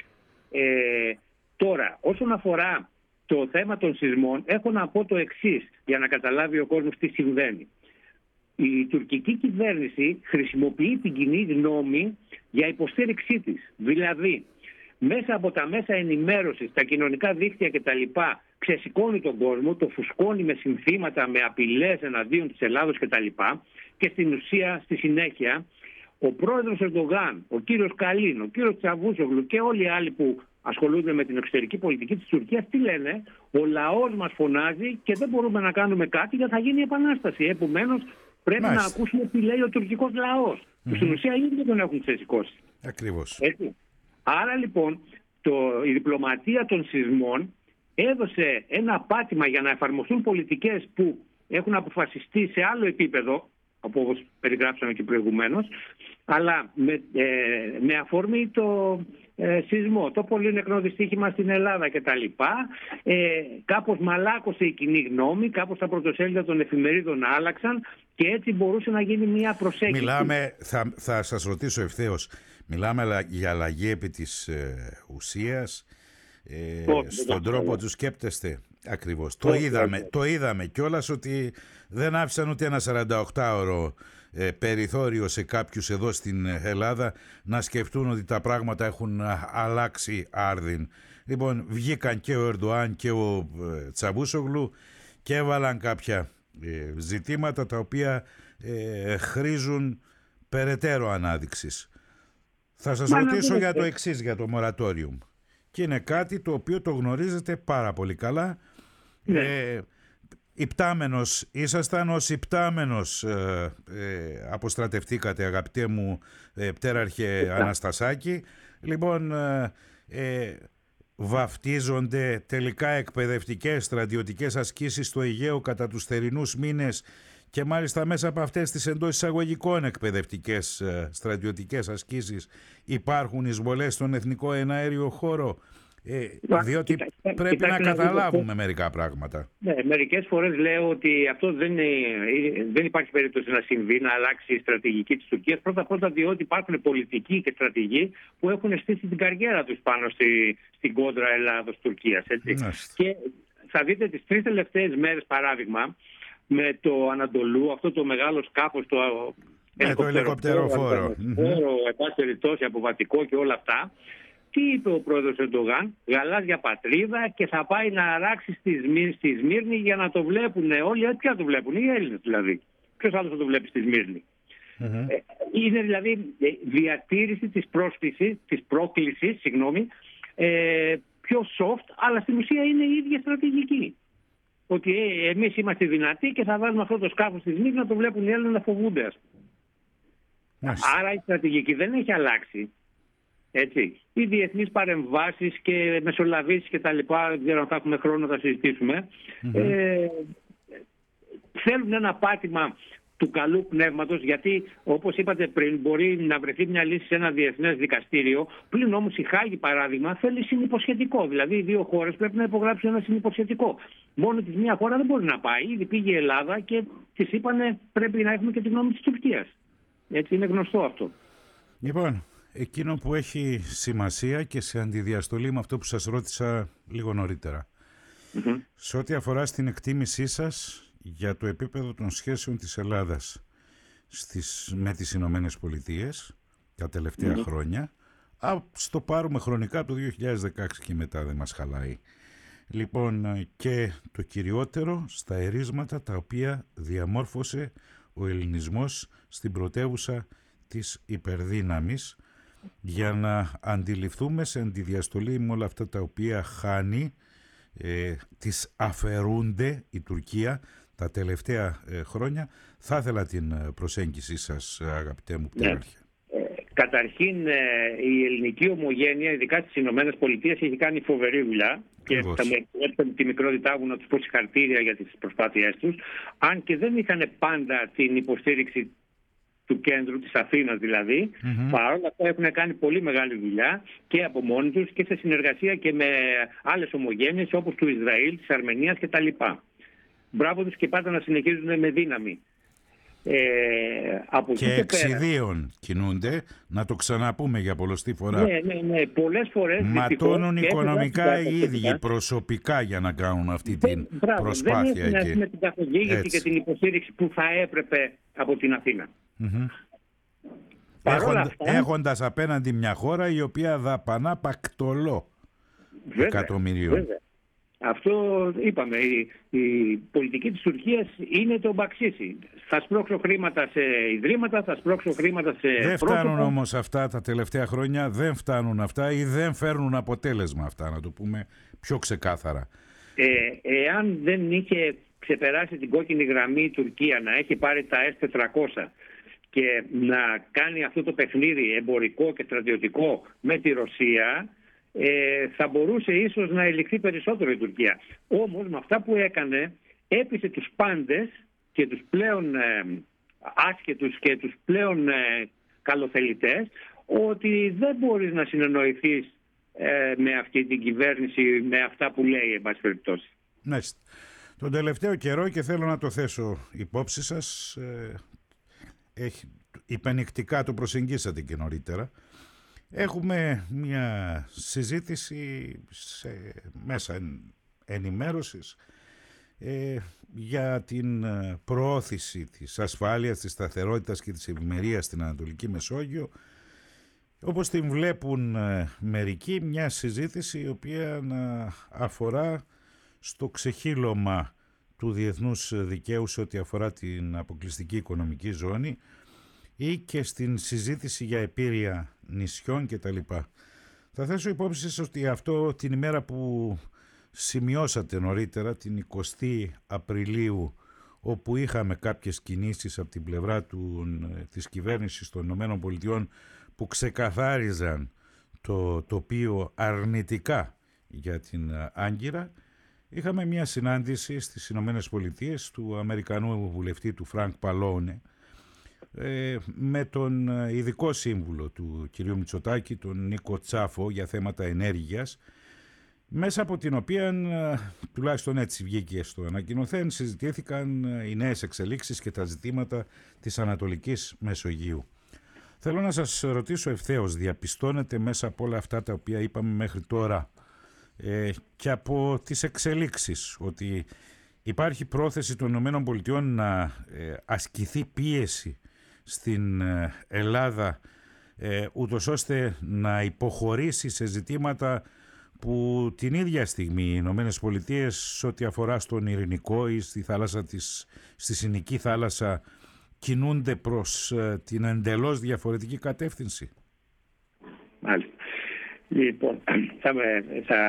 Τώρα, όσον αφορά το θέμα των σεισμών, έχω να πω το εξής για να καταλάβει ο κόσμος τι συμβαίνει. Η τουρκική κυβέρνηση χρησιμοποιεί την κοινή γνώμη για υποστήριξή της. Δηλαδή, μέσα από τα μέσα ενημέρωσης, τα κοινωνικά δίκτυα κτλ. Ξεσηκώνει τον κόσμο, το φουσκώνει με συνθήματα, με απειλές εναντίον της Ελλάδος κτλ. Και στην ουσία, στη συνέχεια, ο πρόεδρος Ερντογάν, ο κύριος Καλίν, ο κύριος Τσαβούσογλου και όλοι οι άλλοι που ασχολούνται με την εξωτερική πολιτική της Τουρκίας, τι λένε? Ο λαός μας φωνάζει και δεν μπορούμε να κάνουμε κάτι γιατί θα γίνει επανάσταση. Επομένως, πρέπει να ακούσουμε τι λέει ο τουρκικός λαός. Που στην ουσία ήδη δεν τον έχουν ξεσηκώσει. Ακριβώς. Έτσι. Άρα λοιπόν, η διπλωματία των σεισμών έδωσε ένα πάτημα για να εφαρμοστούν πολιτικές που έχουν αποφασιστεί σε άλλο επίπεδο, όπως περιγράψαμε και προηγουμένως, αλλά με αφορμή το σεισμό, το πολύ νεκρό δυστύχημα στην Ελλάδα κτλ. Κάπως μαλάκωσε η κοινή γνώμη, κάπως τα πρωτοσέλιδα των εφημερίδων άλλαξαν και έτσι μπορούσε να γίνει μια προσέγγιση. Θα σας ρωτήσω ευθέως, μιλάμε για αλλαγή επί της ουσίας, στον τρόπο του σκέπτεστε? Ακριβώς. Το είδαμε κιόλας ότι δεν άφησαν ούτε ένα 48ωρο περιθώριο σε κάποιους εδώ στην Ελλάδα να σκεφτούν ότι τα πράγματα έχουν αλλάξει άρδιν. Λοιπόν, βγήκαν και ο Ερντοάν και ο Τσαβούσογλου και έβαλαν κάποια ζητήματα τα οποία χρήζουν περαιτέρω ανάδειξης. Θα σας ρωτήσω για το εξής, για το moratorium. Και είναι κάτι το οποίο το γνωρίζετε πάρα πολύ καλά. Υπτάμενος ήσασταν, ως υπτάμενος αποστρατευτήκατε, αγαπητέ μου πτέραρχε Αναστασάκη. Λοιπόν, βαφτίζονται τελικά εκπαιδευτικές στρατιωτικές ασκήσεις στο Αιγαίο κατά τους θερινούς μήνες και μάλιστα μέσα από αυτές τις εντός εισαγωγικών εκπαιδευτικές στρατιωτικές ασκήσεις υπάρχουν εισβολές στον εθνικό εναέριο χώρο, διότι πρέπει να καταλάβουμε μερικά πράγματα. Ναι, μερικές φορές λέω ότι αυτό δεν υπάρχει περίπτωση να συμβεί, να αλλάξει η στρατηγική της Τουρκίας. Πρώτα διότι υπάρχουν πολιτικοί και στρατηγοί που έχουν στήσει την καριέρα τους πάνω στην κόντρα Ελλάδος-Τουρκίας. Και θα δείτε τις 3 τελευταίες μέρες, παράδειγμα, με το Ανατολού, αυτό το μεγάλο σκάφος, το ελικοπτεροφόρο, περιπτώσει αποβατικό και όλα αυτά. Τι είπε ο πρόεδρος Ερντογάν? Γαλάζια πατρίδα, και θα πάει να αράξει στη Σμύρνη για να το βλέπουν όλοι. Ποια το βλέπουν? Οι Έλληνες δηλαδή. Ποιος άλλος θα το βλέπει στη Σμύρνη? Είναι δηλαδή διατήρηση της πρόκλησης, πιο soft, αλλά στην ουσία είναι η ίδια στρατηγική. Ότι εμείς είμαστε δυνατοί και θα βάζουμε αυτό το σκάφος στη Σμύρνη να το βλέπουν οι Έλληνες να φοβούνται. Άρα η στρατηγική δεν έχει αλλάξει. Έτσι. Οι διεθνείς παρεμβάσεις και μεσολαβήσεις και τα λοιπά, δεν ξέρω αν θα έχουμε χρόνο να τα συζητήσουμε, θέλουν ένα πάτημα του καλού πνεύματος, γιατί όπως είπατε πριν μπορεί να βρεθεί μια λύση σε ένα διεθνές δικαστήριο. Πλην όμως η Χάγη, παράδειγμα, θέλει συνυποσχετικό. Δηλαδή οι 2 χώρες πρέπει να υπογράψουν ένα συνυποσχετικό. Μόνο της μία χώρα δεν μπορεί να πάει. Ήδη πήγε η Ελλάδα και της είπανε πρέπει να έχουμε και τη γνώμη της Τουρκίας. Έτσι, είναι γνωστό αυτό. Λοιπόν, εκείνο που έχει σημασία και σε αντιδιαστολή με αυτό που σας ρώτησα λίγο νωρίτερα, σε ό,τι αφορά στην εκτίμησή σας για το επίπεδο των σχέσεων της Ελλάδας με τις Ηνωμένες Πολιτείες τα τελευταία χρόνια, το πάρουμε χρονικά το 2016 και μετά, δεν μας χαλάει. Λοιπόν, και το κυριότερο στα ερίσματα τα οποία διαμόρφωσε ο ελληνισμός στην πρωτεύουσα της υπερδύναμης, για να αντιληφθούμε σε αντιδιαστολή με όλα αυτά τα οποία χάνει, τις αφαιρούνται η Τουρκία τα τελευταία χρόνια. Θα ήθελα την προσέγγιση σας, αγαπητέ μου πτέραρχε. Καταρχήν, η ελληνική ομογένεια, ειδικά στις Ηνωμένες Πολιτείες, έχει κάνει φοβερή δουλειά. Και θα με επιτρέψετε τη μικρότητά μου να τους πω συγχαρητήρια για τις προσπάθειές τους. Αν και δεν είχαν πάντα την υποστήριξη του κέντρου, της Αθήνας δηλαδή, παρόλα αυτά έχουν κάνει πολύ μεγάλη δουλειά και από μόνοι τους και σε συνεργασία και με άλλες ομογένειες όπως του Ισραήλ, της Αρμενίας κτλ. Μπράβο τους και πάντα να συνεχίζουν με δύναμη. Από και εξιδίων κινούνται, να το ξαναπούμε για πολλωστή φορά. Ναι, πολλές φορές ματώνουν οικονομικά οι ίδιοι προσωπικά για να κάνουν αυτή την προσπάθεια. Δεν έχουν την καθοδήγηση και την υποστήριξη που θα έπρεπε από την Αθήνα. Έχοντας απέναντι μια χώρα η οποία δαπανά πακτολό εκατομμυρίων. Βέβαια. Αυτό είπαμε, η πολιτική της Τουρκίας είναι το μπαξίσι. Θα σπρώξω χρήματα σε ιδρύματα, θα σπρώξω χρήματα σε δεν φτάνουν όμως αυτά τα τελευταία χρόνια, δεν φτάνουν αυτά ή δεν φέρνουν αποτέλεσμα αυτά, να το πούμε πιο ξεκάθαρα. Εάν δεν είχε ξεπεράσει την κόκκινη γραμμή η Τουρκία, να έχει πάρει τα S-400 και να κάνει αυτό το παιχνίδι εμπορικό και στρατιωτικό με τη Ρωσία, θα μπορούσε ίσως να ελιχθεί περισσότερο η Τουρκία. Όμως με αυτά που έκανε έπεισε τους πάντες και τους πλέον άσχετους και τους πλέον καλοθελητές ότι δεν μπορείς να συνεννοηθείς με αυτή την κυβέρνηση, με αυτά που λέει εν πάση περιπτώσει. Ναι. Τον τελευταίο καιρό, και θέλω να το θέσω υπόψη σας, υπενικτικά το προσεγγίσατε και νωρίτερα, έχουμε μια συζήτηση σε μέσα ενημέρωσης για την προώθηση της ασφάλειας, της σταθερότητας και της ευημερίας στην Ανατολική Μεσόγειο, όπως την βλέπουν μερικοί, μια συζήτηση η οποία να αφορά στο ξεχύλωμα του διεθνούς δικαίου σε ό,τι αφορά την αποκλειστική οικονομική ζώνη ή και στην συζήτηση για επίρρεια νησιών κτλ. Θα θέσω υπόψη σας ότι αυτό την ημέρα που σημειώσατε νωρίτερα, την 20η Απριλίου, όπου είχαμε κάποιες κινήσεις από την πλευρά της κυβέρνησης των ΗΠΑ που ξεκαθάριζαν το τοπίο αρνητικά για την Άγκυρα, είχαμε μια συνάντηση στις Ηνωμένες Πολιτείες του Αμερικανού βουλευτή του Φρανκ Παλόνε με τον ειδικό σύμβουλο του κ. Μητσοτάκη, τον Νίκο Τσάφο, για θέματα ενέργειας, μέσα από την οποία, τουλάχιστον έτσι βγήκε στο ανακοινωθέν, συζητήθηκαν οι νέες εξελίξεις και τα ζητήματα της Ανατολικής Μεσογείου. Θέλω να σας ρωτήσω ευθέως, διαπιστώνετε μέσα από όλα αυτά τα οποία είπαμε μέχρι τώρα και από τις εξελίξεις ότι υπάρχει πρόθεση των ΗΠΑ να ασκηθεί πίεση στην Ελλάδα ούτως ώστε να υποχωρήσει σε ζητήματα που την ίδια στιγμή οι Ηνωμένες Πολιτείες, ό,τι αφορά στον Ειρηνικό ή στη Συνική θάλασσα, κινούνται προς την εντελώς διαφορετική κατεύθυνση? Μάλιστα. Λοιπόν, θα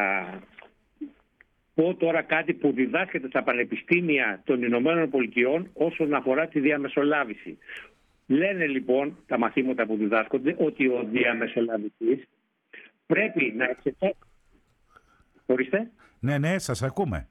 πω τώρα κάτι που διδάσκεται στα πανεπιστήμια των Ηνωμένων Πολιτειών όσον αφορά τη διαμεσολάβηση. Λένε λοιπόν τα μαθήματα που διδάσκονται ότι ο διαμεσολαβητής πρέπει να εξετάσει... Ορίστε. Ναι, σας ακούμε.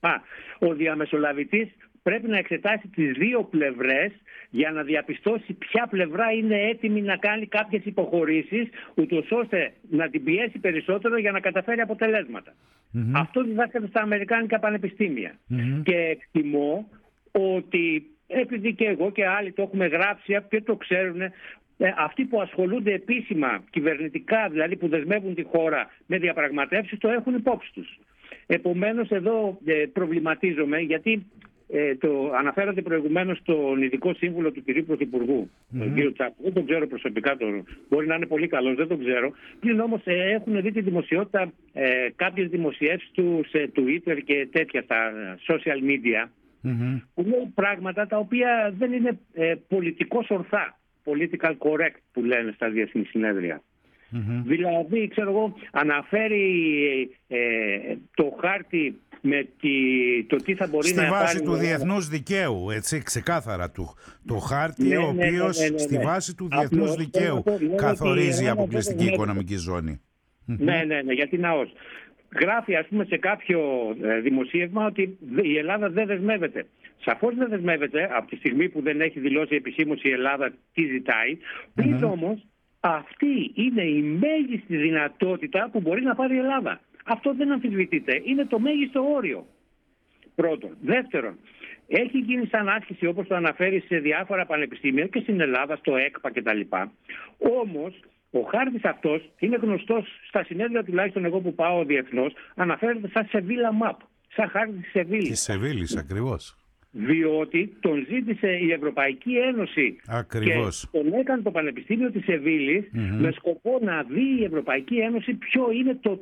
Ο διαμεσολαβητής πρέπει να εξετάσει τις δύο πλευρές για να διαπιστώσει ποια πλευρά είναι έτοιμη να κάνει κάποιες υποχωρήσεις, ούτως ώστε να την πιέσει περισσότερο για να καταφέρει αποτελέσματα. Αυτό διδάσκεται στα αμερικάνικα πανεπιστήμια. Και εκτιμώ ότι, επειδή και εγώ και άλλοι το έχουμε γράψει και το ξέρουν, αυτοί που ασχολούνται επίσημα, κυβερνητικά δηλαδή, που δεσμεύουν τη χώρα με διαπραγματεύσεις, το έχουν υπόψη τους. Επομένως εδώ προβληματίζομαι, γιατί το αναφέρατε προηγουμένως στον ειδικό σύμβουλο του κυρίου Πρωθυπουργού, τον κύριο Τσάκου. Δεν τον ξέρω προσωπικά, μπορεί να είναι πολύ καλός, δεν τον ξέρω. Πλην όμως έχουν δει τη δημοσιότητα κάποιες δημοσιεύσεις του σε Twitter και τέτοια στα social media, που λέει πράγματα τα οποία δεν είναι πολιτικώς ορθά, political correct που λένε στα διεθνή συνέδρια. Δηλαδή, ξέρω εγώ, αναφέρει το χάρτη με το τι θα μπορεί να στη βάση του διεθνούς δικαίου, έτσι, ξεκάθαρα το χάρτη, ο οποίος στη βάση του διεθνούς δικαίου καθορίζει η αποκλειστική οικονομική ζώνη. Ναι, γιατί ναός. Γράφει, ας πούμε, σε κάποιο δημοσίευμα ότι η Ελλάδα δεν δεσμεύεται. Σαφώς δεν δεσμεύεται από τη στιγμή που δεν έχει δηλώσει επισήμως η Ελλάδα τι ζητάει. Πριν όμως, αυτή είναι η μέγιστη δυνατότητα που μπορεί να πάρει η Ελλάδα. Αυτό δεν αμφισβητείται. Είναι το μέγιστο όριο. Πρώτον. Δεύτερον, έχει γίνει σαν άσκηση, όπως το αναφέρει σε διάφορα πανεπιστήμια και στην Ελλάδα, στο ΕΚΠΑ κτλ. Όμως, ο χάρτης αυτός είναι γνωστός στα συνέδρια, τουλάχιστον εγώ που πάω διεθνώς, αναφέρεται σαν Sevilla Map, σαν χάρτη της Σεβίλης. Της Σεβίλης, ακριβώς. Διότι τον ζήτησε η Ευρωπαϊκή Ένωση. Ακριβώς. Και τον έκανε το Πανεπιστήμιο της Σεβίλης με σκοπό να δει η Ευρωπαϊκή Ένωση ποιο είναι το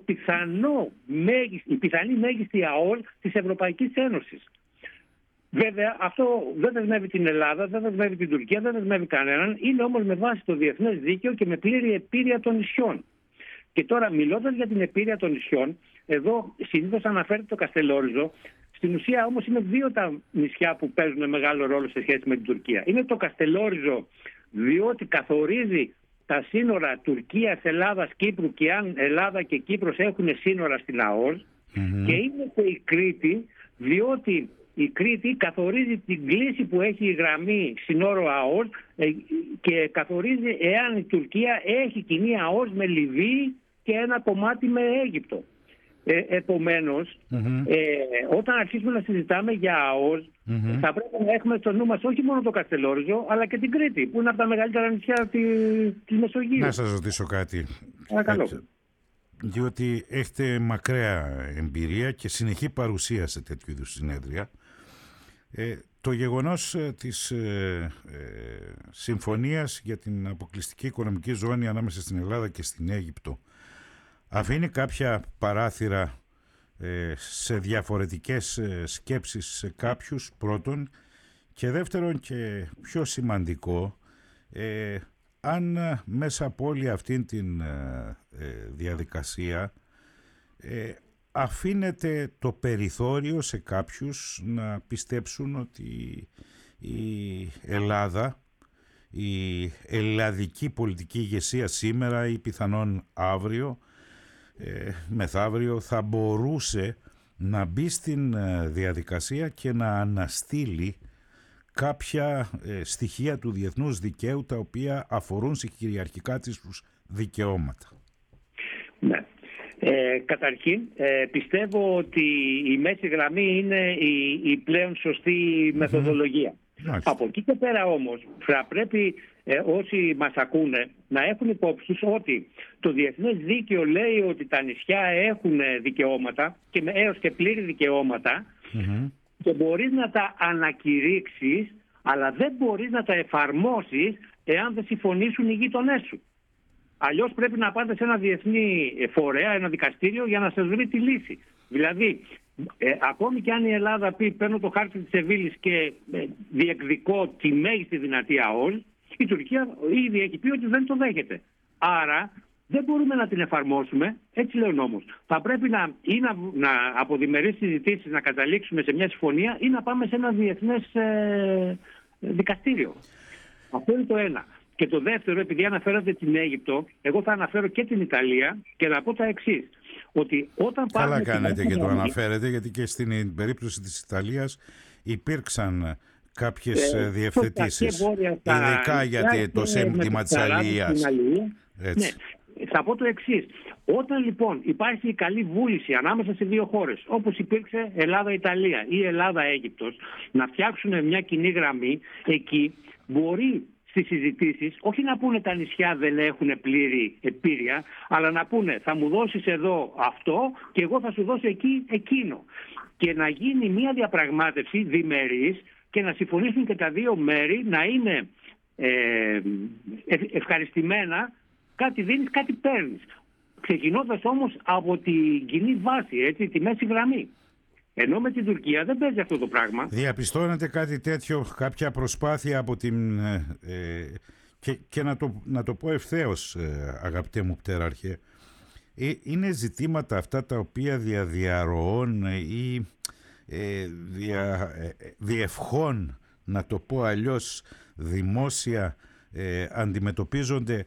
η πιθανή μέγιστη ΑΟΣ της Ευρωπαϊκής Ένωσης. Βέβαια, αυτό δεν δεσμεύει την Ελλάδα, δεν δεσμεύει την Τουρκία, δεν δεσμεύει κανέναν. Είναι όμως με βάση το διεθνές δίκαιο και με πλήρη επίρρεια των νησιών. Και τώρα, μιλώντας για την επίρρεια των νησιών, εδώ συνήθως αναφέρεται το Καστελόριζο. Στην ουσία όμως είναι δύο τα νησιά που παίζουν μεγάλο ρόλο σε σχέση με την Τουρκία. Είναι το Καστελόριζο, διότι καθορίζει τα σύνορα Τουρκίας, Ελλάδας, Κύπρου, και αν Ελλάδα και Κύπρος έχουν σύνορα στην ΑΟΣ. Και είναι και η Κρήτη, διότι η Κρήτη καθορίζει την κλίση που έχει η γραμμή συνόρου ΑΟΣ και καθορίζει εάν η Τουρκία έχει κοινή ΑΟΣ με Λιβύη και ένα κομμάτι με Αίγυπτο. Επομένως, όταν αρχίσουμε να συζητάμε για ΑΟΣ, θα πρέπει να έχουμε στο νου μας όχι μόνο το Καστελόριζο, αλλά και την Κρήτη, που είναι από τα μεγαλύτερα νησιά της Μεσογείου. Να σας ρωτήσω κάτι. Παρακαλώ. Διότι έχετε μακραία εμπειρία και συνεχή παρουσία σε τέτοιου είδους συνέδρια. Το γεγονός της συμφωνίας για την αποκλειστική οικονομική ζώνη ανάμεσα στην Ελλάδα και στην Αίγυπτο αφήνει κάποια παράθυρα σε διαφορετικές σκέψεις σε κάποιους, πρώτον, και δεύτερον και πιο σημαντικό, αν μέσα από όλη αυτήν την διαδικασία αφήνεται το περιθώριο σε κάποιους να πιστέψουν ότι η Ελλάδα, η ελλαδική πολιτική ηγεσία σήμερα ή πιθανόν αύριο, μεθαύριο, θα μπορούσε να μπει στην διαδικασία και να αναστείλει κάποια στοιχεία του διεθνούς δικαίου τα οποία αφορούν σε κυριαρχικά τους δικαιώματα. Ναι. Καταρχήν, πιστεύω ότι η μέση γραμμή είναι η πλέον σωστή μεθοδολογία. Από εκεί και πέρα όμως θα πρέπει όσοι μας ακούνε να έχουν υπόψη τους ότι το διεθνές δίκαιο λέει ότι τα νησιά έχουν δικαιώματα και έως και πλήρη δικαιώματα και μπορείς να τα ανακηρύξεις, αλλά δεν μπορείς να τα εφαρμόσεις εάν δεν συμφωνήσουν οι γείτονές σου. Αλλιώς πρέπει να πάτε σε ένα διεθνή φορέα, ένα δικαστήριο για να σας βρει τη λύση. Δηλαδή, ακόμη και αν η Ελλάδα πει παίρνω το χάρτη της Σεβίλης και διεκδικώ τη μέγιστη δυνατή ΑΟΣ, η Τουρκία ήδη έχει πει ότι δεν το δέχεται. Άρα δεν μπορούμε να την εφαρμόσουμε, έτσι λέει ο νόμος. Θα πρέπει να από διμερείς συζητήσεις να καταλήξουμε σε μια συμφωνία ή να πάμε σε ένα διεθνές δικαστήριο. Αυτό είναι το ένα. Και το δεύτερο, επειδή αναφέρατε την Αίγυπτο, εγώ θα αναφέρω και την Ιταλία και να πω τα εξής. Ότι όταν καλά κάνετε και το αναφέρετε, γιατί και στην περίπτωση της Ιταλίας υπήρξαν κάποιες διευθετήσεις, ειδικά για το ζήτημα της αλληλείας. Ναι. Θα πω το εξής. Όταν λοιπόν υπάρχει η καλή βούληση ανάμεσα σε δύο χώρες, όπως υπήρξε Ελλάδα-Ιταλία ή Ελλάδα-Αίγυπτος, να φτιάξουν μια κοινή γραμμή, εκεί μπορεί στις συζητήσεις όχι να πούνε τα νησιά δεν έχουν πλήρη επίρρεια, αλλά να πούνε θα μου δώσεις εδώ αυτό και εγώ θα σου δώσω εκεί εκείνο. Και να γίνει μια διαπραγμάτευση διμερής και να συμφωνήσουν και τα δύο μέρη να είναι ευχαριστημένα, κάτι δίνεις, κάτι παίρνεις. Ξεκινώντας όμως από την κοινή βάση, έτσι, τη μέση γραμμή. Ενώ με την Τουρκία δεν παίζει αυτό το πράγμα. Διαπιστώνεται κάτι τέτοιο, κάποια προσπάθεια από την... και να το πω ευθέως, αγαπητέ μου πτέραρχε, είναι ζητήματα αυτά τα οποία διαδιαρροών ή διευχών, να το πω αλλιώς, δημόσια αντιμετωπίζονται.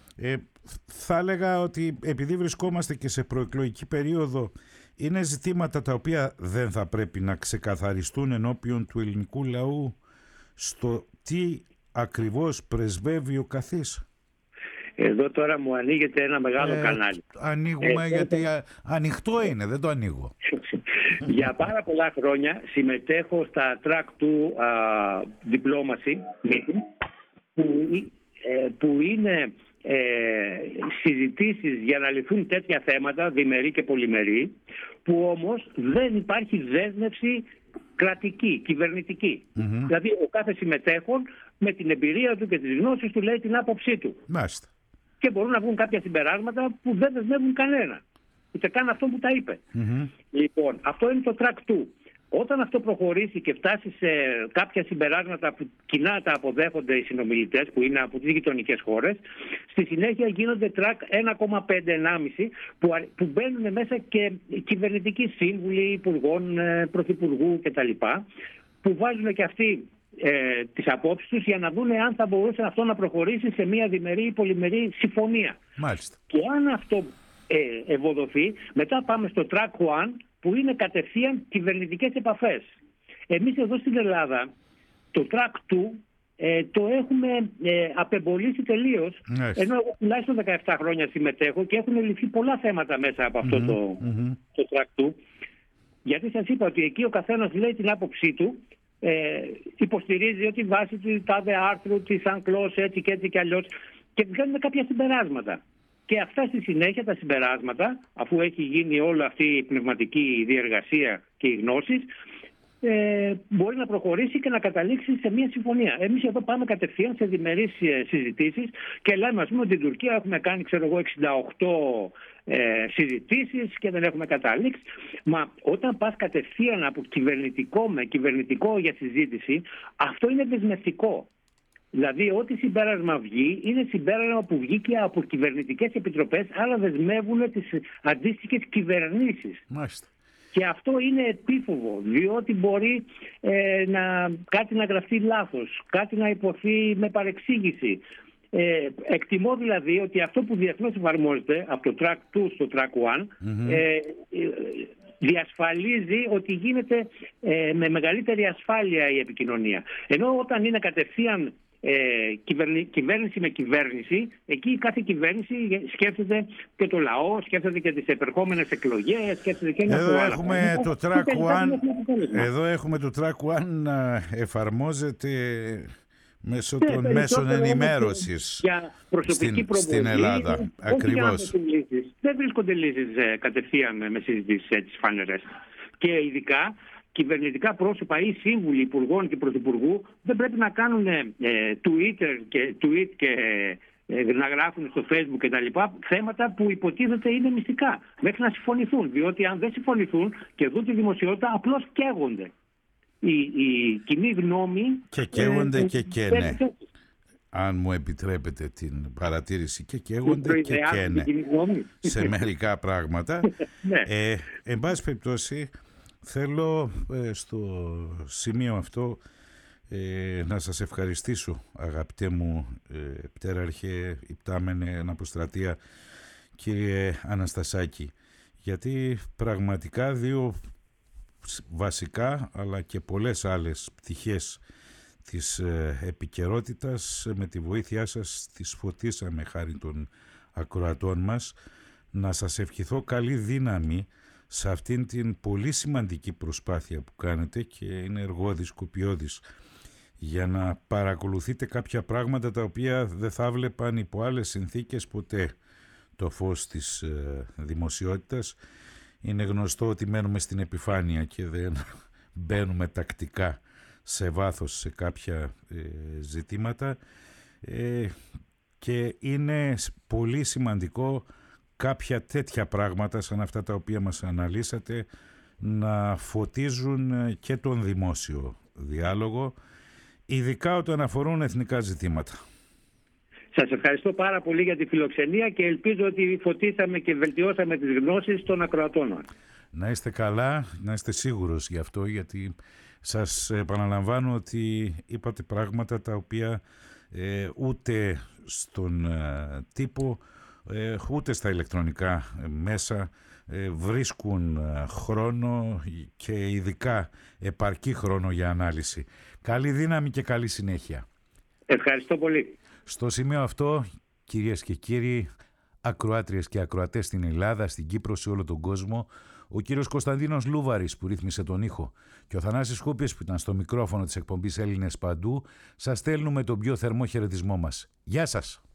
Θα έλεγα ότι επειδή βρισκόμαστε και σε προεκλογική περίοδο, είναι ζητήματα τα οποία δεν θα πρέπει να ξεκαθαριστούν ενώπιον του ελληνικού λαού στο τι ακριβώς πρεσβεύει ο καθής. Εδώ τώρα μου ανοίγεται ένα μεγάλο κανάλι. Ανοίγουμε γιατί ανοιχτό είναι, δεν το ανοίγω. Για πάρα πολλά χρόνια συμμετέχω στα track του diplomacy meeting που είναι συζητήσεις για να λυθούν τέτοια θέματα, διμερή και πολυμερή, που όμως δεν υπάρχει δέσμευση κρατική, κυβερνητική. Δηλαδή ο κάθε συμμετέχον με την εμπειρία του και τις γνώσεις του λέει την άποψή του. Μάλιστα. Και μπορούν να βγουν κάποια συμπεράσματα που δεν δεσμεύουν κανένα. Ούτε καν αυτό που τα είπε. Λοιπόν, αυτό είναι το track 2. Όταν αυτό προχωρήσει και φτάσει σε κάποια συμπεράσματα που κοινά τα αποδέχονται οι συνομιλητές, που είναι από τις γειτονικές χώρες, στη συνέχεια γίνονται track 1,5-1,5 που μπαίνουν μέσα και κυβερνητικοί σύμβουλοι, υπουργών, πρωθυπουργού κτλ. Που βάζουν και αυτοί τις απόψεις τους για να δουν αν θα μπορούσε αυτό να προχωρήσει σε μια διμερή ή πολυμερή συμφωνία. Μάλιστα. Και αν αυτό ευοδοθεί, μετά πάμε στο track 1, που είναι κατευθείαν κυβερνητικές επαφές. Εμείς εδώ στην Ελλάδα το track 2 το έχουμε απεμπολίσει τελείως, ενώ εγώ τουλάχιστον 17 χρόνια συμμετέχω και έχουν λυθεί πολλά θέματα μέσα από αυτό το track 2. Γιατί σας είπα ότι εκεί ο καθένας λέει την άποψή του, υποστηρίζει ότι βάσει του τάδε άρθρου της UNCLOS έτσι και έτσι και αλλιώς, και βγαίνουν κάποια συμπεράσματα. Και αυτά στη συνέχεια τα συμπεράσματα, αφού έχει γίνει όλη αυτή η πνευματική διεργασία και οι γνώσεις, μπορεί να προχωρήσει και να καταλήξει σε μια συμφωνία. Εμείς εδώ πάμε κατευθείαν σε διμερείς συζητήσεις και λέμε, ας πούμε, ότι την Τουρκία έχουμε κάνει, ξέρω εγώ, 68 συζητήσεις και δεν έχουμε καταλήξει. Μα όταν πας κατευθείαν από κυβερνητικό με κυβερνητικό για συζήτηση, αυτό είναι δεσμευτικό. Δηλαδή, ό,τι συμπέρασμα βγει, είναι συμπέρασμα που βγήκε από κυβερνητικές επιτροπές, αλλά δεσμεύουν τις αντίστοιχες κυβερνήσεις. Μάλιστα. Και αυτό είναι επίφοβο, διότι μπορεί κάτι να γραφτεί λάθος, κάτι να υποθεί με παρεξήγηση. Εκτιμώ δηλαδή ότι αυτό που διεθνώς εφαρμόζεται από το track 2 στο track 1 διασφαλίζει ότι γίνεται με μεγαλύτερη ασφάλεια η επικοινωνία. Ενώ όταν είναι κατευθείαν κυβέρνηση με κυβέρνηση, εκεί κάθε κυβέρνηση σκέφτεται και το λαό, σκέφτεται και τις επερχόμενες εκλογές, σκέφτεται και ένα εδώ έχουμε το track 1. Εδώ έχουμε το track 1 να εφαρμόζεται μέσω των μέσων ενημέρωσης στην Ελλάδα. Ακριβώς. Δεν βρίσκονται λύσεις κατευθείαν με συζητήσεις έτσι φανερές. Και ειδικά κυβερνητικά πρόσωπα ή σύμβουλοι υπουργών και πρωθυπουργού δεν πρέπει να κάνουν tweet και να γράφουν στο Facebook και τα λοιπά θέματα που υποτίθεται είναι μυστικά μέχρι να συμφωνηθούν. Διότι αν δεν συμφωνηθούν και δουν τη δημοσιότητα, απλώς καίγονται. Η κοινή γνώμη... Και καίγονται και καίνε. Αν μου επιτρέπετε την παρατήρηση, και καίγονται και καίνε σε μερικά πράγματα. Εν πάση περιπτώσει, θέλω στο σημείο αυτό να σας ευχαριστήσω, αγαπητέ μου πτέραρχε υπτάμενε αποστρατεία, κύριε Αναστασάκη, γιατί πραγματικά δύο βασικά αλλά και πολλές άλλες πτυχές της επικαιρότητας με τη βοήθειά σας τις φωτίσαμε χάρη των ακροατών μας. Να σας ευχηθώ καλή δύναμη σε αυτήν την πολύ σημαντική προσπάθεια που κάνετε και είναι εργώδης, κοπιώδης, για να παρακολουθείτε κάποια πράγματα τα οποία δεν θα βλέπαν υπό άλλες συνθήκες ποτέ το φως της δημοσιότητας. Είναι γνωστό ότι μένουμε στην επιφάνεια και δεν μπαίνουμε τακτικά σε βάθος σε κάποια ζητήματα και είναι πολύ σημαντικό κάποια τέτοια πράγματα σαν αυτά τα οποία μας αναλύσατε να φωτίζουν και τον δημόσιο διάλογο, ειδικά όταν αφορούν εθνικά ζητήματα. Σας ευχαριστώ πάρα πολύ για τη φιλοξενία και ελπίζω ότι φωτίσαμε και βελτιώσαμε τις γνώσεις των ακροατών. Να είστε καλά, να είστε σίγουρος γι' αυτό, γιατί σας επαναλαμβάνω ότι είπατε πράγματα τα οποία ούτε στον τύπο ούτε στα ηλεκτρονικά μέσα βρίσκουν χρόνο και ειδικά επαρκή χρόνο για ανάλυση. Καλή δύναμη και καλή συνέχεια. Ευχαριστώ πολύ. Στο σημείο αυτό, κυρίες και κύριοι, ακροάτριες και ακροατές στην Ελλάδα, στην Κύπρο, σε όλο τον κόσμο, ο κύριος Κωνσταντίνος Λούβαρης που ρύθμισε τον ήχο και ο Θανάσης Χούπης που ήταν στο μικρόφωνο της εκπομπής Έλληνες Παντού, σας στέλνουμε τον πιο θερμό χαιρετισμό μας. Γεια σας!